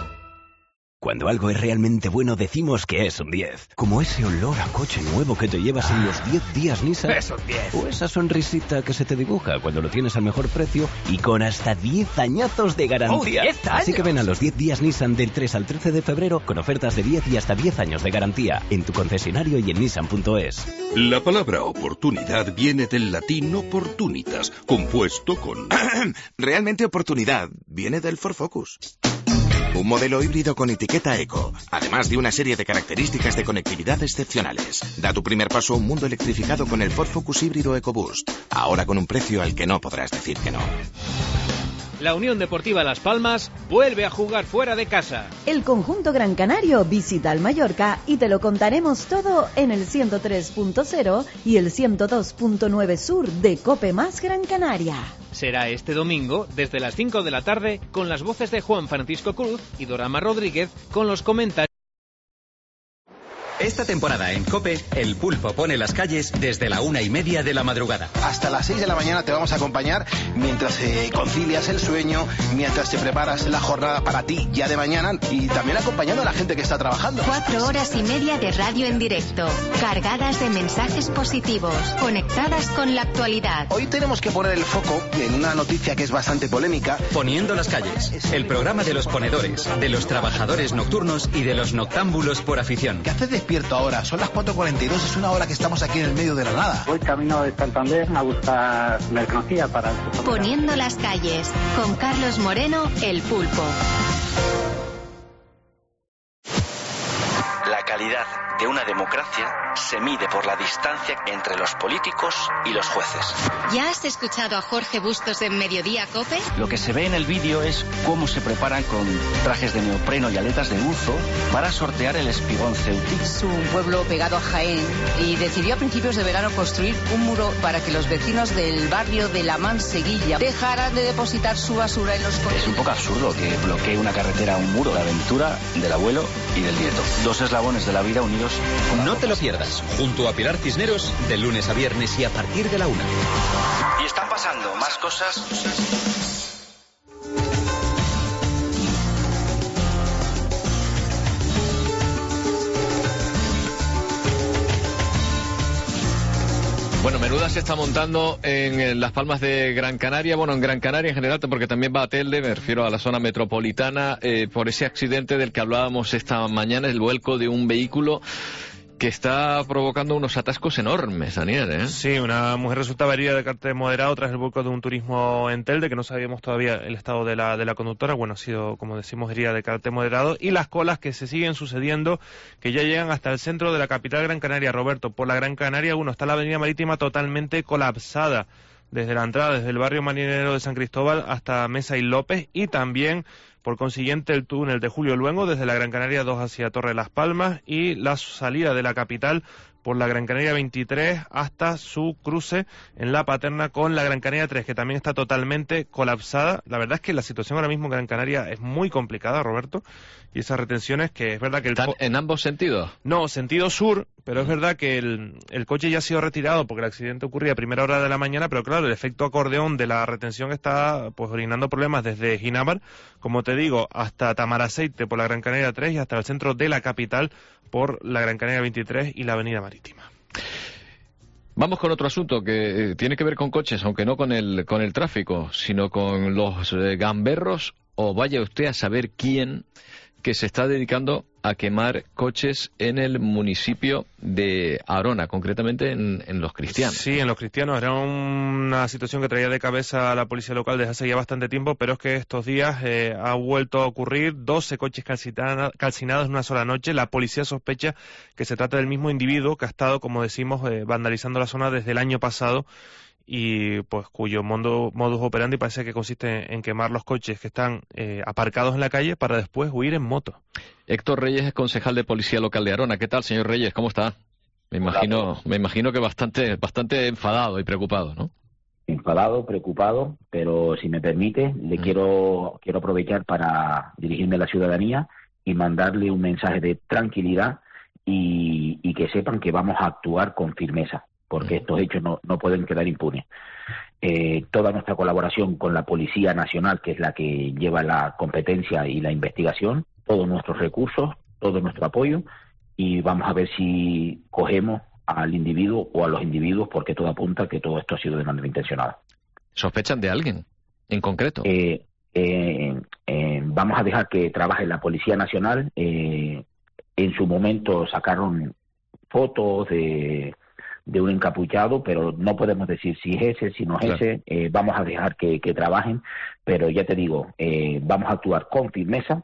Cuando algo es realmente bueno decimos que es un diez. Como ese olor a coche nuevo que te llevas en los diez días Nissan. Es un diez. O esa sonrisita que se te dibuja cuando lo tienes al mejor precio y con hasta diez añazos de garantía. ¡Oh, diez años! Así que ven a los diez días Nissan del tres al trece de febrero con ofertas de diez y hasta diez años de garantía en tu concesionario y en nissan punto es. La palabra oportunidad viene del latín opportunitas, compuesto con... Realmente oportunidad viene del Ford Focus. Un modelo híbrido con etiqueta eco, además de una serie de características de conectividad excepcionales. Da tu primer paso a un mundo electrificado con el Ford Focus híbrido EcoBoost, ahora con un precio al que no podrás decir que no. La Unión Deportiva Las Palmas vuelve a jugar fuera de casa. El conjunto Gran Canario visita al Mallorca y te lo contaremos todo en el ciento tres punto cero y el ciento dos punto nueve Sur de COPE más Gran Canaria. Será este domingo desde las cinco de la tarde con las voces de Juan Francisco Cruz y Dorama Rodríguez con los comentarios. Esta temporada en COPE, el pulpo pone las calles desde la una y media de la madrugada. Hasta las seis de la mañana te vamos a acompañar mientras eh, concilias el sueño, mientras te preparas la jornada para ti ya de mañana y también acompañando a la gente que está trabajando. Cuatro horas y media de radio en directo, cargadas de mensajes positivos, conectadas con la actualidad. Hoy tenemos que poner el foco en una noticia que es bastante polémica. Poniendo las calles, el programa de los ponedores, de los trabajadores nocturnos y de los noctámbulos por afición. ¿Qué hace despierto abierto ahora. Son las cuatro cuarenta y dos, es una hora que estamos aquí en el medio de la nada. Voy camino de Santander a buscar mercancía para... Poniendo las calles, con Carlos Moreno, El Pulpo. La calidad de una democracia se mide por la distancia entre los políticos y los jueces. ¿Ya has escuchado a Jorge Bustos en Mediodía COPE? Lo que se ve en el vídeo es cómo se preparan con trajes de neopreno y aletas de buzo para sortear el espigón ceutí. Es un pueblo pegado a Jaén y decidió a principios de verano construir un muro para que los vecinos del barrio de La Manseguilla dejaran de depositar su basura en los coches. Es un poco absurdo que bloquee una carretera un muro. La aventura del abuelo y del nieto. Dos eslabones de la vida unidos. No te lo pierdas, junto a Pilar Cisneros, de lunes a viernes y a partir de la una. Y están pasando más cosas. Bueno, menuda se está montando en Las Palmas de Gran Canaria, bueno, en Gran Canaria en general, porque también va a Telde, me refiero a la zona metropolitana, eh, por ese accidente del que hablábamos esta mañana, el vuelco de un vehículo que está provocando unos atascos enormes, Daniel, ¿eh? Sí, una mujer resultaba herida de carácter moderado tras el vuelco de un turismo en Telde, que no sabíamos todavía el estado de la de la conductora. Bueno, ha sido, como decimos, herida de carácter moderado. Y las colas que se siguen sucediendo, que ya llegan hasta el centro de la capital Gran Canaria. Roberto, por la Gran Canaria, uno está la avenida marítima totalmente colapsada, desde la entrada, desde el barrio marinero de San Cristóbal hasta Mesa y López, y también, por consiguiente, el túnel de Julio Luengo desde la Gran Canaria dos hacia Torre Las Palmas, y la salida de la capital por la Gran Canaria veintitrés hasta su cruce en La Paterna con la Gran Canaria tres, que también está totalmente colapsada. La verdad es que la situación ahora mismo en Gran Canaria es muy complicada, Roberto, y esas retenciones que es verdad que... El ¿Están en ambos sentidos? No, sentido sur, pero es verdad que el, el coche ya ha sido retirado porque el accidente ocurría a primera hora de la mañana, pero claro, el efecto acordeón de la retención está pues orinando problemas desde Ginamar, como te digo, hasta Tamaraceite por la Gran Canaria tres y hasta el centro de la capital por la Gran Canaria veintitrés y la Avenida Marítima. Vamos con otro asunto que eh, tiene que ver con coches, aunque no con el con el tráfico, sino con los eh, gamberros, o vaya usted a saber quién, que se está dedicando a quemar coches en el municipio de Arona, concretamente en, en Los Cristianos. Sí, en Los Cristianos. Era una situación que traía de cabeza a la policía local desde hace ya bastante tiempo, pero es que estos días eh, ha vuelto a ocurrir doce coches calcinados en una sola noche. La policía sospecha que se trata del mismo individuo que ha estado, como decimos, eh, vandalizando la zona desde el año pasado, y pues cuyo modo, modus operandi parece que consiste en quemar los coches que están eh, aparcados en la calle para después huir en moto. Héctor Reyes es concejal de Policía Local de Arona. ¿Qué tal, señor Reyes? ¿Cómo está? Me imagino, me imagino que bastante, bastante enfadado y preocupado, ¿no? Enfadado, preocupado, pero si me permite, le mm. quiero, quiero aprovechar para dirigirme a la ciudadanía y mandarle un mensaje de tranquilidad y, y que sepan que vamos a actuar con firmeza, porque estos hechos no, no pueden quedar impunes. Eh, toda nuestra colaboración con la Policía Nacional, que es la que lleva la competencia y la investigación, todos nuestros recursos, todo nuestro apoyo, y vamos a ver si cogemos al individuo o a los individuos, porque todo apunta que todo esto ha sido de manera intencionada. ¿Sospechan de alguien en concreto? Eh, eh, eh, vamos a dejar que trabaje la Policía Nacional. Eh, en su momento sacaron fotos de... de un encapuchado, pero no podemos decir si es ese, si no es claro. ese. Eh, vamos a dejar que, que trabajen, pero ya te digo, eh, vamos a actuar con firmeza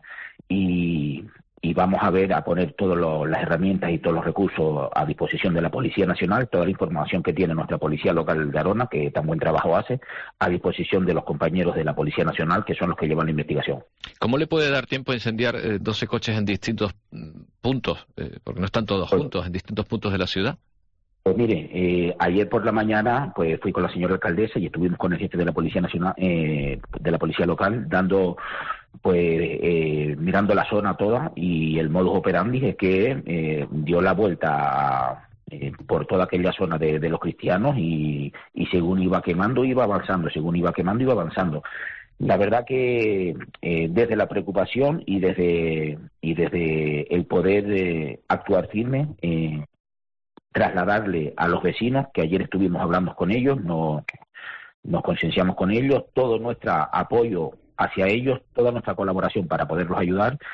y, y vamos a ver, a poner todas las herramientas y todos los recursos a disposición de la Policía Nacional, toda la información que tiene nuestra Policía Local de Arona, que tan buen trabajo hace, a disposición de los compañeros de la Policía Nacional, que son los que llevan la investigación. ¿Cómo le puede dar tiempo a incendiar eh, doce coches en distintos puntos? Eh, porque no están todos pues, juntos, en distintos puntos de la ciudad. Pues mire, eh, ayer por la mañana pues fui con la señora alcaldesa y estuvimos con el jefe de la Policía Nacional, eh, de la Policía Local, dando, pues, eh, mirando la zona toda, y el modus operandi es que eh, dio la vuelta eh, por toda aquella zona de, de Los Cristianos y, y según iba quemando, iba avanzando, según iba quemando, iba avanzando. La verdad que eh, desde la preocupación y desde, y desde el poder eh, actuar firme, eh, trasladarle a los vecinos, que ayer estuvimos hablando con ellos, nos, nos concienciamos con ellos, todo nuestro apoyo hacia ellos, toda nuestra colaboración para poderlos ayudar,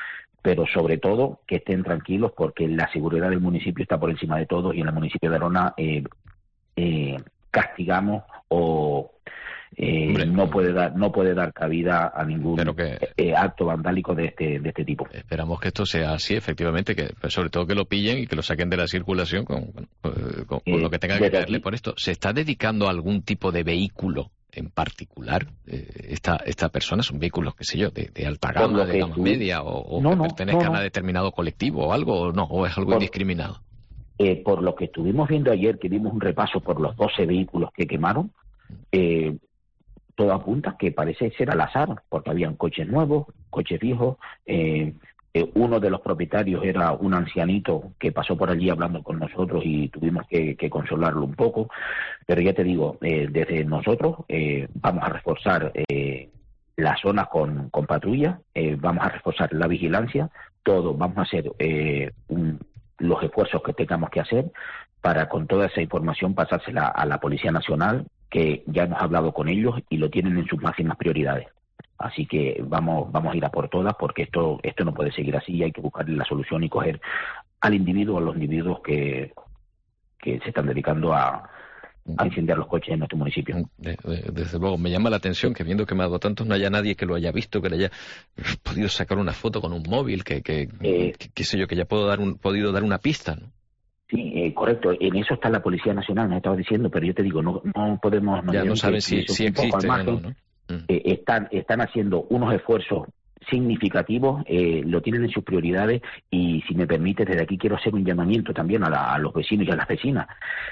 pero sobre todo que estén tranquilos porque la seguridad del municipio está por encima de todo y en el municipio de Arona eh, eh, castigamos o eh, no puede dar no puede dar cabida a ningún que, eh, acto vandálico de este de este tipo. Esperamos que esto sea así, efectivamente, que sobre todo que lo pillen y que lo saquen de la circulación con, con, con, con eh, lo que tenga que caerle por esto. ¿Se está dedicando a algún tipo de vehículo en particular? Eh, esta esta persona son vehículos, qué sé yo, de, de alta gama, de gama tú... media, o, o no, que no, pertenezcan no, no. a determinado colectivo o algo, o no, o es algo por, indiscriminado. Eh, por lo que estuvimos viendo ayer, que dimos un repaso por los doce vehículos que quemaron, eh, todo apunta que parece ser al azar, porque habían coches nuevos, coches viejos. Eh, eh, uno de los propietarios era un ancianito que pasó por allí hablando con nosotros y tuvimos que, que consolarlo un poco. Pero ya te digo, eh, desde nosotros eh, vamos a reforzar eh, la zona con, con patrulla, eh, vamos a reforzar la vigilancia, todo, vamos a hacer eh, un, los esfuerzos que tengamos que hacer para con toda esa información pasársela a la Policía Nacional, que ya hemos hablado con ellos y lo tienen en sus máximas prioridades. Así que vamos vamos a ir a por todas porque esto esto no puede seguir así y hay que buscar la solución y coger al individuo, a los individuos que, que se están dedicando a, a incendiar los coches en nuestro municipio. Desde luego, me llama la atención que viendo que me ha dado tantos no haya nadie que lo haya visto, que le haya podido sacar una foto con un móvil, que, que, eh, que qué sé yo, que haya puedo dar un, podido dar una pista, ¿no? Sí, eh, correcto. En eso está la Policía Nacional, me estaba diciendo, pero yo te digo, no no podemos... No ya no saben si, si existe o no, ¿no? Mm. Eh, están, están haciendo unos esfuerzos significativos, eh, lo tienen en sus prioridades y, si me permite, desde aquí quiero hacer un llamamiento también a, la, a los vecinos y a las vecinas.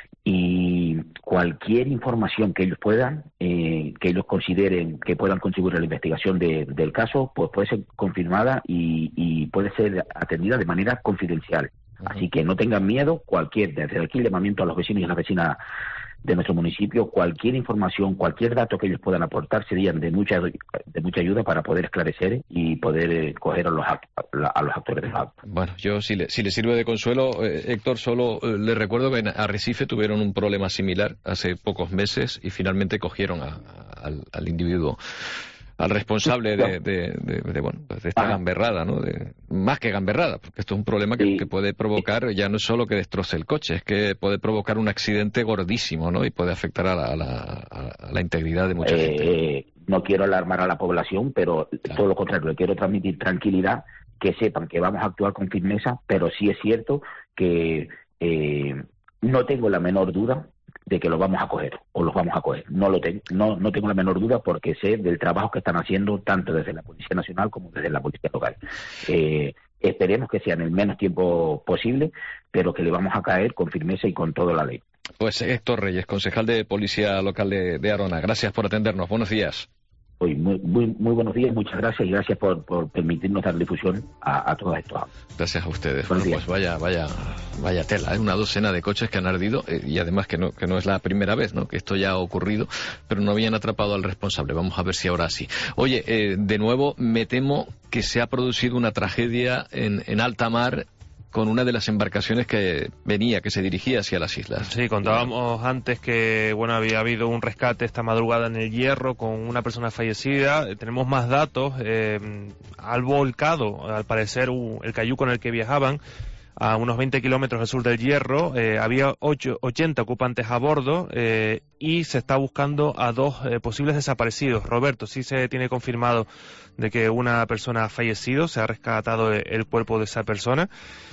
Y cualquier información que ellos puedan, eh, que ellos consideren que puedan contribuir a la investigación de, del caso, pues puede ser confirmada y, y puede ser atendida de manera confidencial. Así que no tengan miedo, cualquier, desde aquí llamamiento a los vecinos y a las vecinas de nuestro municipio, cualquier información, cualquier dato que ellos puedan aportar serían de mucha de mucha ayuda para poder esclarecer y poder eh, coger a los a, a los actores del acto. Bueno, yo si le, si le sirve de consuelo, eh, Héctor, solo eh, le recuerdo que en Arrecife tuvieron un problema similar hace pocos meses y finalmente cogieron a, a, al, al individuo, al responsable de, de, de, de, bueno, de esta gamberrada, ¿no? De, más que gamberrada, porque esto es un problema que, sí. que puede provocar, ya no es solo que destroce el coche, es que puede provocar un accidente gordísimo, ¿no? Y puede afectar a la, a la, a la integridad de mucha eh, gente. No quiero alarmar a la población, pero claro. Todo lo contrario, le quiero transmitir tranquilidad, que sepan que vamos a actuar con firmeza, pero sí es cierto que eh, no tengo la menor duda de que los vamos a coger o los vamos a coger. No lo tengo, no, no tengo la menor duda porque sé del trabajo que están haciendo tanto desde la Policía Nacional como desde la Policía Local. Eh, esperemos que sea en el menos tiempo posible, pero que le vamos a caer con firmeza y con toda la ley. Pues Héctor Reyes, concejal de Policía Local de, de Arona, gracias por atendernos. Buenos días. Muy, muy, muy buenos días, muchas gracias y gracias por, por permitirnos dar difusión a, a todos estos. Gracias a ustedes. Bueno, pues vaya, vaya, vaya tela, ¿eh? Una docena de coches que han ardido eh, y además que no, que no es la primera vez, ¿no? Que esto ya ha ocurrido, pero no habían atrapado al responsable. Vamos a ver si ahora sí. Oye, eh, de nuevo me temo que se ha producido una tragedia en, en alta mar con una de las embarcaciones que venía, que se dirigía hacia las islas. Sí, contábamos antes que bueno había habido un rescate esta madrugada en el Hierro con una persona fallecida. Eh, tenemos más datos. Eh, al volcado, al parecer, uh, el cayuco en el que viajaban a unos veinte kilómetros al sur del Hierro. Eh, había ocho, ochenta ocupantes a bordo eh, y se está buscando a dos eh, posibles desaparecidos. Roberto, sí se tiene confirmado de que una persona ha fallecido, se ha rescatado el cuerpo de esa persona.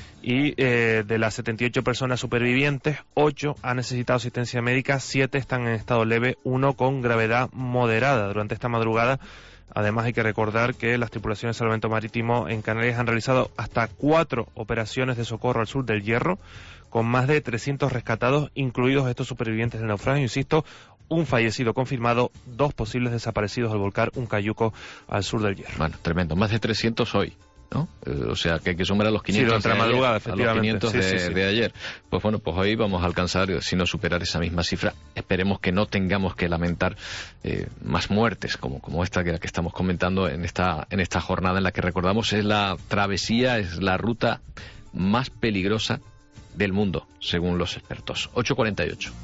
Y eh, de las setenta y ocho personas supervivientes, ocho han necesitado asistencia médica, siete están en estado leve, uno con gravedad moderada. Durante esta madrugada, además, hay que recordar que las tripulaciones de salvamento marítimo en Canarias han realizado hasta cuatro operaciones de socorro al sur del Hierro, con más de trescientos rescatados, incluidos estos supervivientes del naufragio. Insisto, un fallecido confirmado, dos posibles desaparecidos al volcar un cayuco al sur del Hierro. Bueno, tremendo. Más de trescientos hoy, ¿no? Eh, o sea, que hay que sumar a los quinientos, sí, de, madrugada, ayer, a los quinientos sí, de, sí, sí. de ayer. Pues bueno, pues hoy vamos a alcanzar, si no superar esa misma cifra. Esperemos que no tengamos que lamentar eh, más muertes como, como esta que, que estamos comentando en esta, en esta jornada en la que, recordamos, es la travesía, es la ruta más peligrosa del mundo, según los expertos. ocho cuarenta y ocho.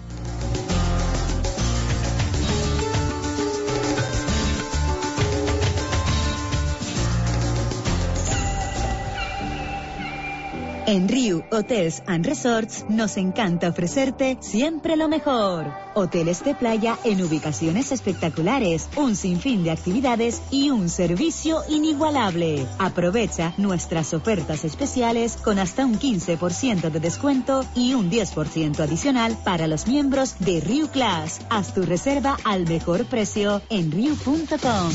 En Riu Hotels and Resorts nos encanta ofrecerte siempre lo mejor. Hoteles de playa en ubicaciones espectaculares, un sinfín de actividades y un servicio inigualable. Aprovecha nuestras ofertas especiales con hasta un quince por ciento de descuento y un diez por ciento adicional para los miembros de Riu Class. Haz tu reserva al mejor precio en riu punto com.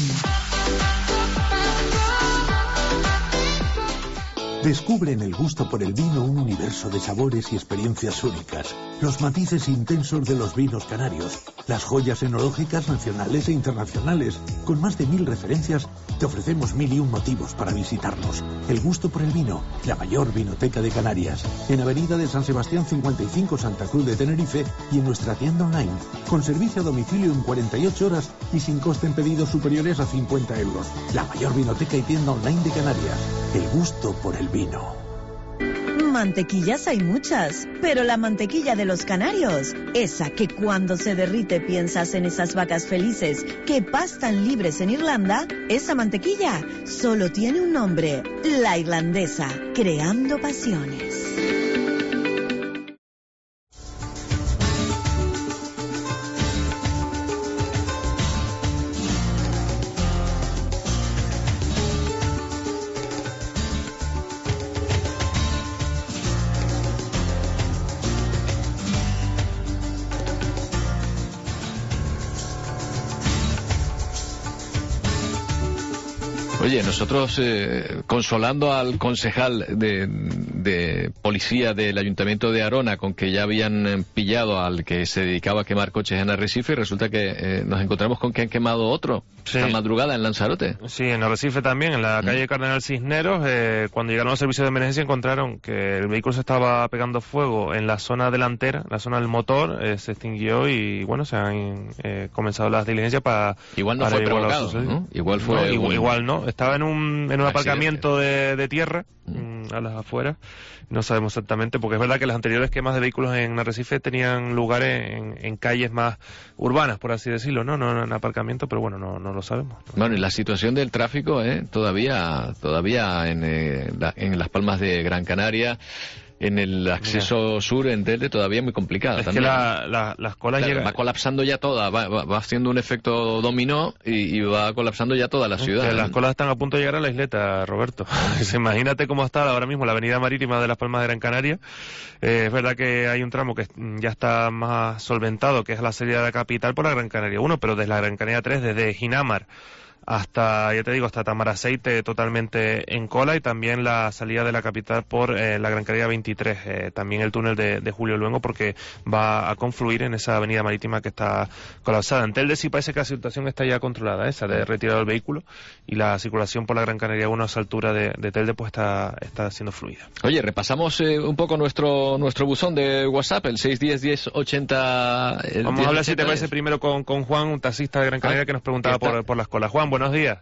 Descubre en el gusto por el vino un universo de sabores y experiencias únicas, los matices intensos de los vinos canarios, las joyas enológicas nacionales e internacionales. Con más de mil referencias, te ofrecemos mil y un motivos para visitarnos. El gusto por el vino, la mayor vinoteca de Canarias, en Avenida de San Sebastián cincuenta y cinco, Santa Cruz de Tenerife, y en nuestra tienda online, con servicio a domicilio en cuarenta y ocho horas y sin coste en pedidos superiores a cincuenta euros. La mayor vinoteca y tienda online de Canarias. El gusto por el vino. Mantequillas hay muchas, pero la mantequilla de los canarios, esa que cuando se derrite piensas en esas vacas felices que pastan libres en Irlanda, esa mantequilla solo tiene un nombre: la irlandesa, creando pasiones. Oye, nosotros eh, consolando al concejal de, de policía del Ayuntamiento de Arona con que ya habían pillado al que se dedicaba a quemar coches en Arrecife, y resulta que eh, nos encontramos con que han quemado otro sí. esta madrugada en Lanzarote. Sí, en Arrecife también, en la calle Cardenal Cisneros. Eh, cuando llegaron los servicios de emergencia encontraron que el vehículo se estaba pegando fuego en la zona delantera, la zona del motor, eh, se extinguió y bueno, se han eh, comenzado las diligencias para... Igual no para fue provocado, ¿no? Igual fue... No, igual, igual no, estaba en un, en un aparcamiento de, de tierra, mm. a las afueras, no sabemos exactamente, porque es verdad que las anteriores quemas de vehículos en Arrecife tenían lugar en, en calles más urbanas, por así decirlo, no, no en aparcamiento, pero bueno, no, no lo sabemos. Bueno, y la situación del tráfico, eh, todavía, todavía en, eh, la, en Las Palmas de Gran Canaria, en el acceso Mira. sur en Telde, todavía muy complicada. Es también. que la, la, las colas claro, llegan... va colapsando ya toda, va, va, va haciendo un efecto dominó y, y va colapsando ya toda la ciudad. Que las colas están a punto de llegar a la isleta, Roberto. Imagínate cómo está ahora mismo la avenida marítima de Las Palmas de Gran Canaria. Eh, es verdad que hay un tramo que ya está más solventado, que es la salida de la capital por la Gran Canaria uno, pero desde la Gran Canaria tres, desde Ginamar hasta, ya te digo, hasta Tamaraceite totalmente en cola, y también la salida de la capital por eh, la Gran Canaria veintitrés, eh, también el túnel de, de Julio Luengo, porque va a confluir en esa avenida marítima que está colapsada. En Telde sí parece que la situación está ya controlada, ¿eh? Se ha retirado el vehículo y la circulación por la Gran Canaria uno a esa altura de, de Telde pues está, está siendo fluida. Oye, repasamos eh, un poco nuestro nuestro buzón de WhatsApp, el seis uno cero, diez ochenta... El Vamos a hablar, si te parece, primero con, con Juan, un taxista de Gran Canaria, ah, que nos preguntaba por, por las colas. Juan, buenos días.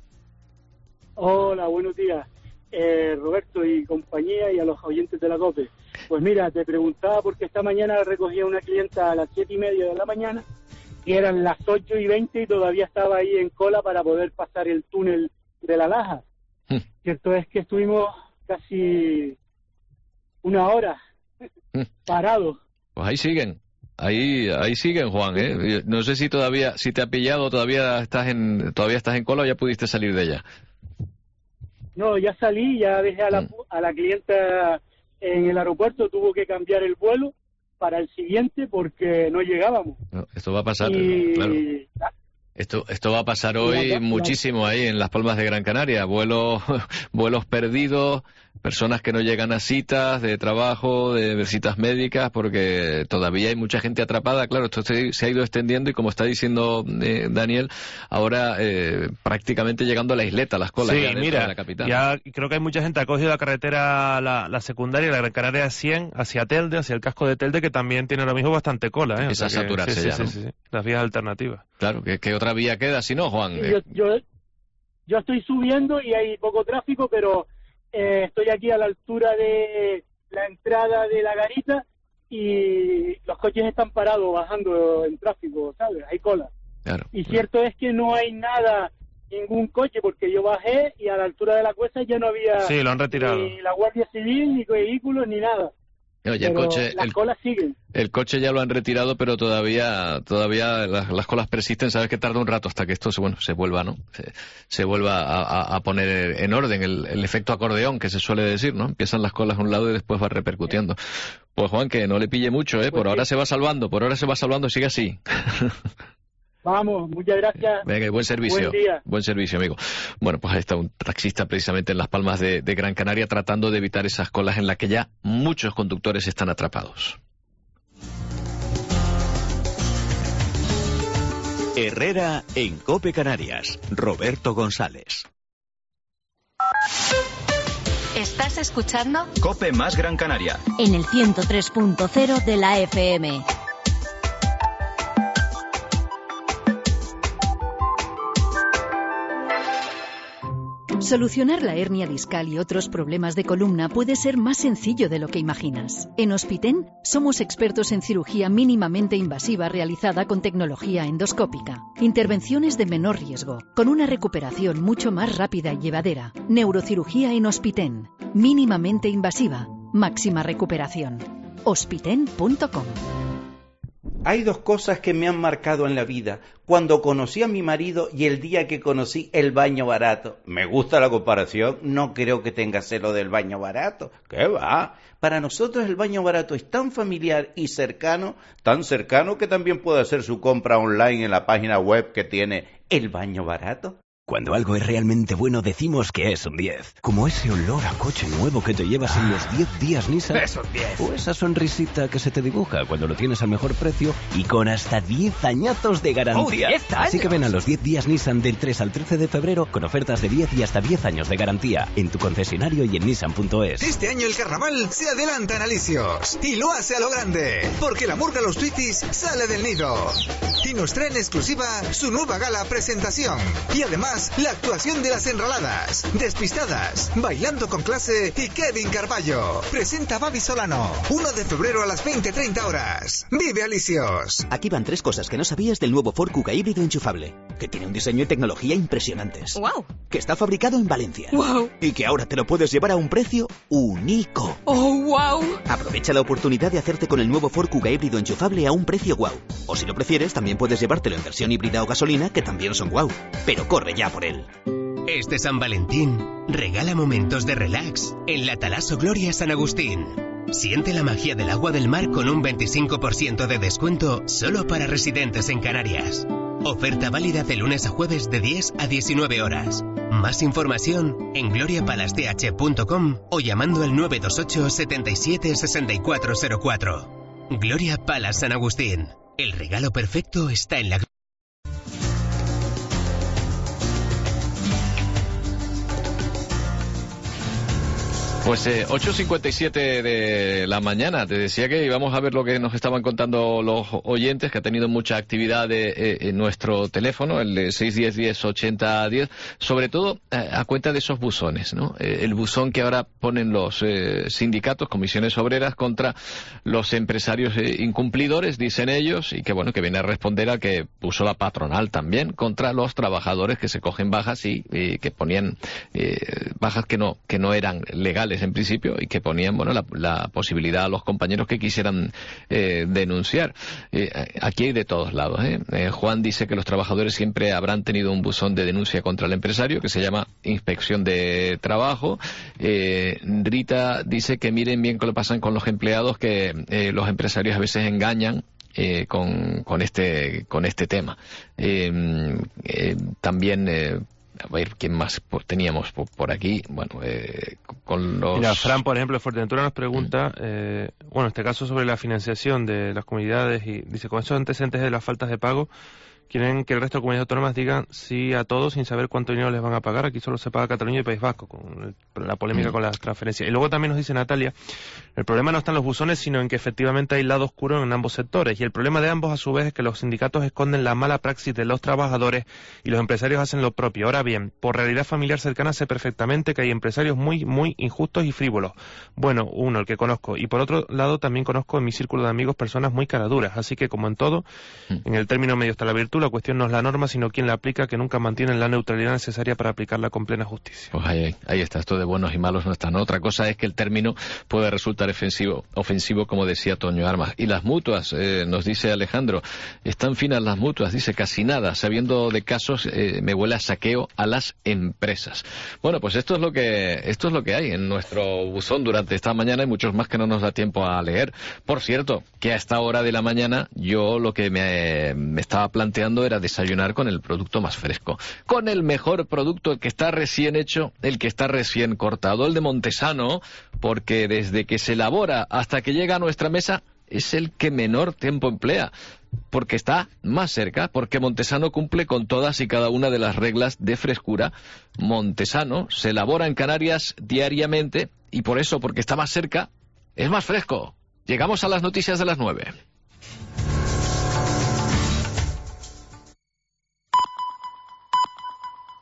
Hola, buenos días, eh, Roberto y compañía, y a los oyentes de la COPE. Pues mira, te preguntaba porque esta mañana recogía una clienta a las siete y media de la mañana y eran las ocho y veinte y todavía estaba ahí en cola para poder pasar el túnel de la Laja. Mm. Cierto es que estuvimos casi una hora mm. parados. Pues ahí siguen. Ahí, ahí siguen, Juan, ¿eh? No sé si todavía, si te ha pillado, todavía estás en, todavía estás en cola o ya pudiste salir de ella. No, ya salí, ya dejé a la, mm. a la clienta en el aeropuerto, tuvo que cambiar el vuelo para el siguiente porque no llegábamos. No, esto va a pasar, y... claro. Esto, esto va a pasar hoy la, muchísimo la... ahí en Las Palmas de Gran Canaria. Vuelos, vuelos perdidos, personas que no llegan a citas de trabajo, de citas médicas, porque todavía hay mucha gente atrapada. Claro, esto se, se ha ido extendiendo y, como está diciendo eh, Daniel, ahora eh, prácticamente llegando a la isleta, las colas sí, ya dentro mira, de la capital. Ya creo que hay mucha gente que ha cogido la carretera, la, la secundaria, la Gran Canaria cien, hacia Telde, hacia el casco de Telde, que también tiene ahora mismo bastante cola. ¿eh? Empieza o sea a saturarse que, sí, ya, sí, ¿no? sí, sí, las vías alternativas. Claro, que, que otra vía queda, si no, Juan. Yo, yo, yo estoy subiendo y hay poco tráfico, pero eh, estoy aquí a la altura de la entrada de la garita y los coches están parados bajando en tráfico, ¿sabes? Hay cola. Claro, y claro. cierto es que no hay nada ningún coche, porque yo bajé y a la altura de la cuesta ya no había sí, lo han retirado. Ni la Guardia Civil, ni vehículos, ni nada. Oye, el coche, las el, colas siguen. El coche ya lo han retirado, pero todavía todavía las, las colas persisten. Sabes que tarda un rato hasta que esto se, bueno, se vuelva, ¿no? Se, se vuelva a, a, a poner en orden, el, el efecto acordeón que se suele decir, ¿no? Empiezan las colas a un lado y después va repercutiendo. Pues Juan, que no le pille mucho, ¿eh? Por pues ahora sí. se va salvando, por ahora se va salvando, sigue así. Vamos, muchas gracias. Venga, buen servicio. Buen día. Buen servicio, amigo. Bueno, pues ahí está un taxista precisamente en Las Palmas de, de Gran Canaria tratando de evitar esas colas en las que ya muchos conductores están atrapados. Herrera en COPE Canarias. Roberto González. ¿Estás escuchando? COPE más Gran Canaria. En el ciento tres punto cero de la F M. Solucionar la hernia discal y otros problemas de columna puede ser más sencillo de lo que imaginas. En Hospiten somos expertos en cirugía mínimamente invasiva realizada con tecnología endoscópica. Intervenciones de menor riesgo, con una recuperación mucho más rápida y llevadera. Neurocirugía en Hospiten. Mínimamente invasiva, máxima recuperación. hospiten punto com. Hay dos cosas que me han marcado en la vida. Cuando conocí a mi marido y el día que conocí el baño barato. Me gusta la comparación, no creo que tenga celo del baño barato. ¿Qué va? Para nosotros el baño barato es tan familiar y cercano, tan cercano que también puede hacer su compra online en la página web que tiene el baño barato. Cuando algo es realmente bueno decimos que es un diez. Como ese olor a coche nuevo que te llevas en los diez días Nissan. Es un diez. O esa sonrisita que se te dibuja cuando lo tienes al mejor precio y con hasta diez añazos de garantía. Oh, diez años. Así que ven a los diez días Nissan del tres al trece de febrero con ofertas de diez y hasta diez años de garantía en tu concesionario y en nissan punto es. Este año el carnaval se adelanta en Alicios y lo hace a lo grande, porque la murga Los Twitties sale del nido y nos trae en exclusiva su nueva gala presentación y además la actuación de las Enroladas, Despistadas, Bailando con Clase y Kevin Carballo. Presenta Babi Solano, uno de febrero a las veinte treinta horas. ¡Vive Alicios! Aquí van tres cosas que no sabías del nuevo Ford Kuga híbrido enchufable. Que tiene un diseño y tecnología impresionantes. ¡Wow! Que está fabricado en Valencia. ¡Wow! Y que ahora te lo puedes llevar a un precio único. ¡Oh, wow! Aprovecha la oportunidad de hacerte con el nuevo Ford Kuga híbrido enchufable a un precio wow. O si lo prefieres, también puedes llevártelo en versión híbrida o gasolina, que también son wow. Pero corre ya por él. Este San Valentín, regala momentos de relax en la Talaso Gloria San Agustín. Siente la magia del agua del mar con un veinticinco por ciento de descuento solo para residentes en Canarias. Oferta válida de lunes a jueves de diez a diecinueve horas. Más información en gloria palace d h punto com o llamando al nueve dos ocho setenta y siete sesenta y cuatro cero cuatro. Gloria Palace San Agustín. El regalo perfecto está en la... Pues eh, ocho cincuenta y siete de la mañana, te decía que íbamos a ver lo que nos estaban contando los oyentes, que ha tenido mucha actividad de, eh, en nuestro teléfono, el de seis uno cero, diez ochenta diez, sobre todo eh, a cuenta de esos buzones, ¿no? Eh, el buzón que ahora ponen los eh, sindicatos, comisiones obreras, contra los empresarios eh, incumplidores, dicen ellos, y que bueno, que viene a responder a que puso la patronal también contra los trabajadores que se cogen bajas y eh, que ponían eh, bajas que no, que no eran legales en principio y que ponían bueno la, la posibilidad a los compañeros que quisieran eh, denunciar. Eh, aquí hay de todos lados. ¿eh? Eh, Juan dice que los trabajadores siempre habrán tenido un buzón de denuncia contra el empresario que se llama Inspección de Trabajo. Eh, Rita dice que miren bien qué le pasan con los empleados, que eh, los empresarios a veces engañan Eh, con, con este con este tema. Eh, eh, también eh, a ver quién más por, teníamos por, por aquí. Bueno, eh, con los... Mira, Fran, por ejemplo, de Fuerteventura nos pregunta, mm. eh, bueno, este caso sobre la financiación de las comunidades, y dice, con esos antecedentes de las faltas de pago, quieren que el resto de comunidades autónomas digan sí a todos sin saber cuánto dinero les van a pagar. Aquí solo se paga Cataluña y País Vasco, con el, la polémica mm. con las transferencias. Y luego también nos dice Natalia, el problema no está en los buzones, sino en que efectivamente hay lado oscuro en ambos sectores. Y el problema de ambos, a su vez, es que los sindicatos esconden la mala praxis de los trabajadores y los empresarios hacen lo propio. Ahora bien, por realidad familiar cercana sé perfectamente que hay empresarios muy, muy injustos y frívolos. Bueno, uno, el que conozco. Y por otro lado, también conozco en mi círculo de amigos personas muy caraduras. Así que, como en todo, mm. en el término medio está la virtud. tú, la cuestión no es la norma, sino quien la aplica, que nunca mantiene la neutralidad necesaria para aplicarla con plena justicia. Pues ahí, ahí está, esto de buenos y malos no está, ¿no? Otra cosa es que el término puede resultar ofensivo, ofensivo como decía Toño Armas. Y las mutuas, eh, nos dice Alejandro, están finas las mutuas, dice casi nada, sabiendo de casos eh, me huele a saqueo a las empresas. Bueno, pues esto es lo que esto es lo que hay en nuestro buzón durante esta mañana y muchos más que no nos da tiempo a leer. Por cierto, que a esta hora de la mañana yo lo que me, me estaba planteando era desayunar con el producto más fresco, con el mejor producto, el que está recién hecho, el que está recién cortado, el de Montesano, porque desde que se elabora hasta que llega a nuestra mesa es el que menor tiempo emplea, porque está más cerca, porque Montesano cumple con todas y cada una de las reglas de frescura. Montesano se elabora en Canarias diariamente y por eso, porque está más cerca, es más fresco. Llegamos a las noticias de las nueve.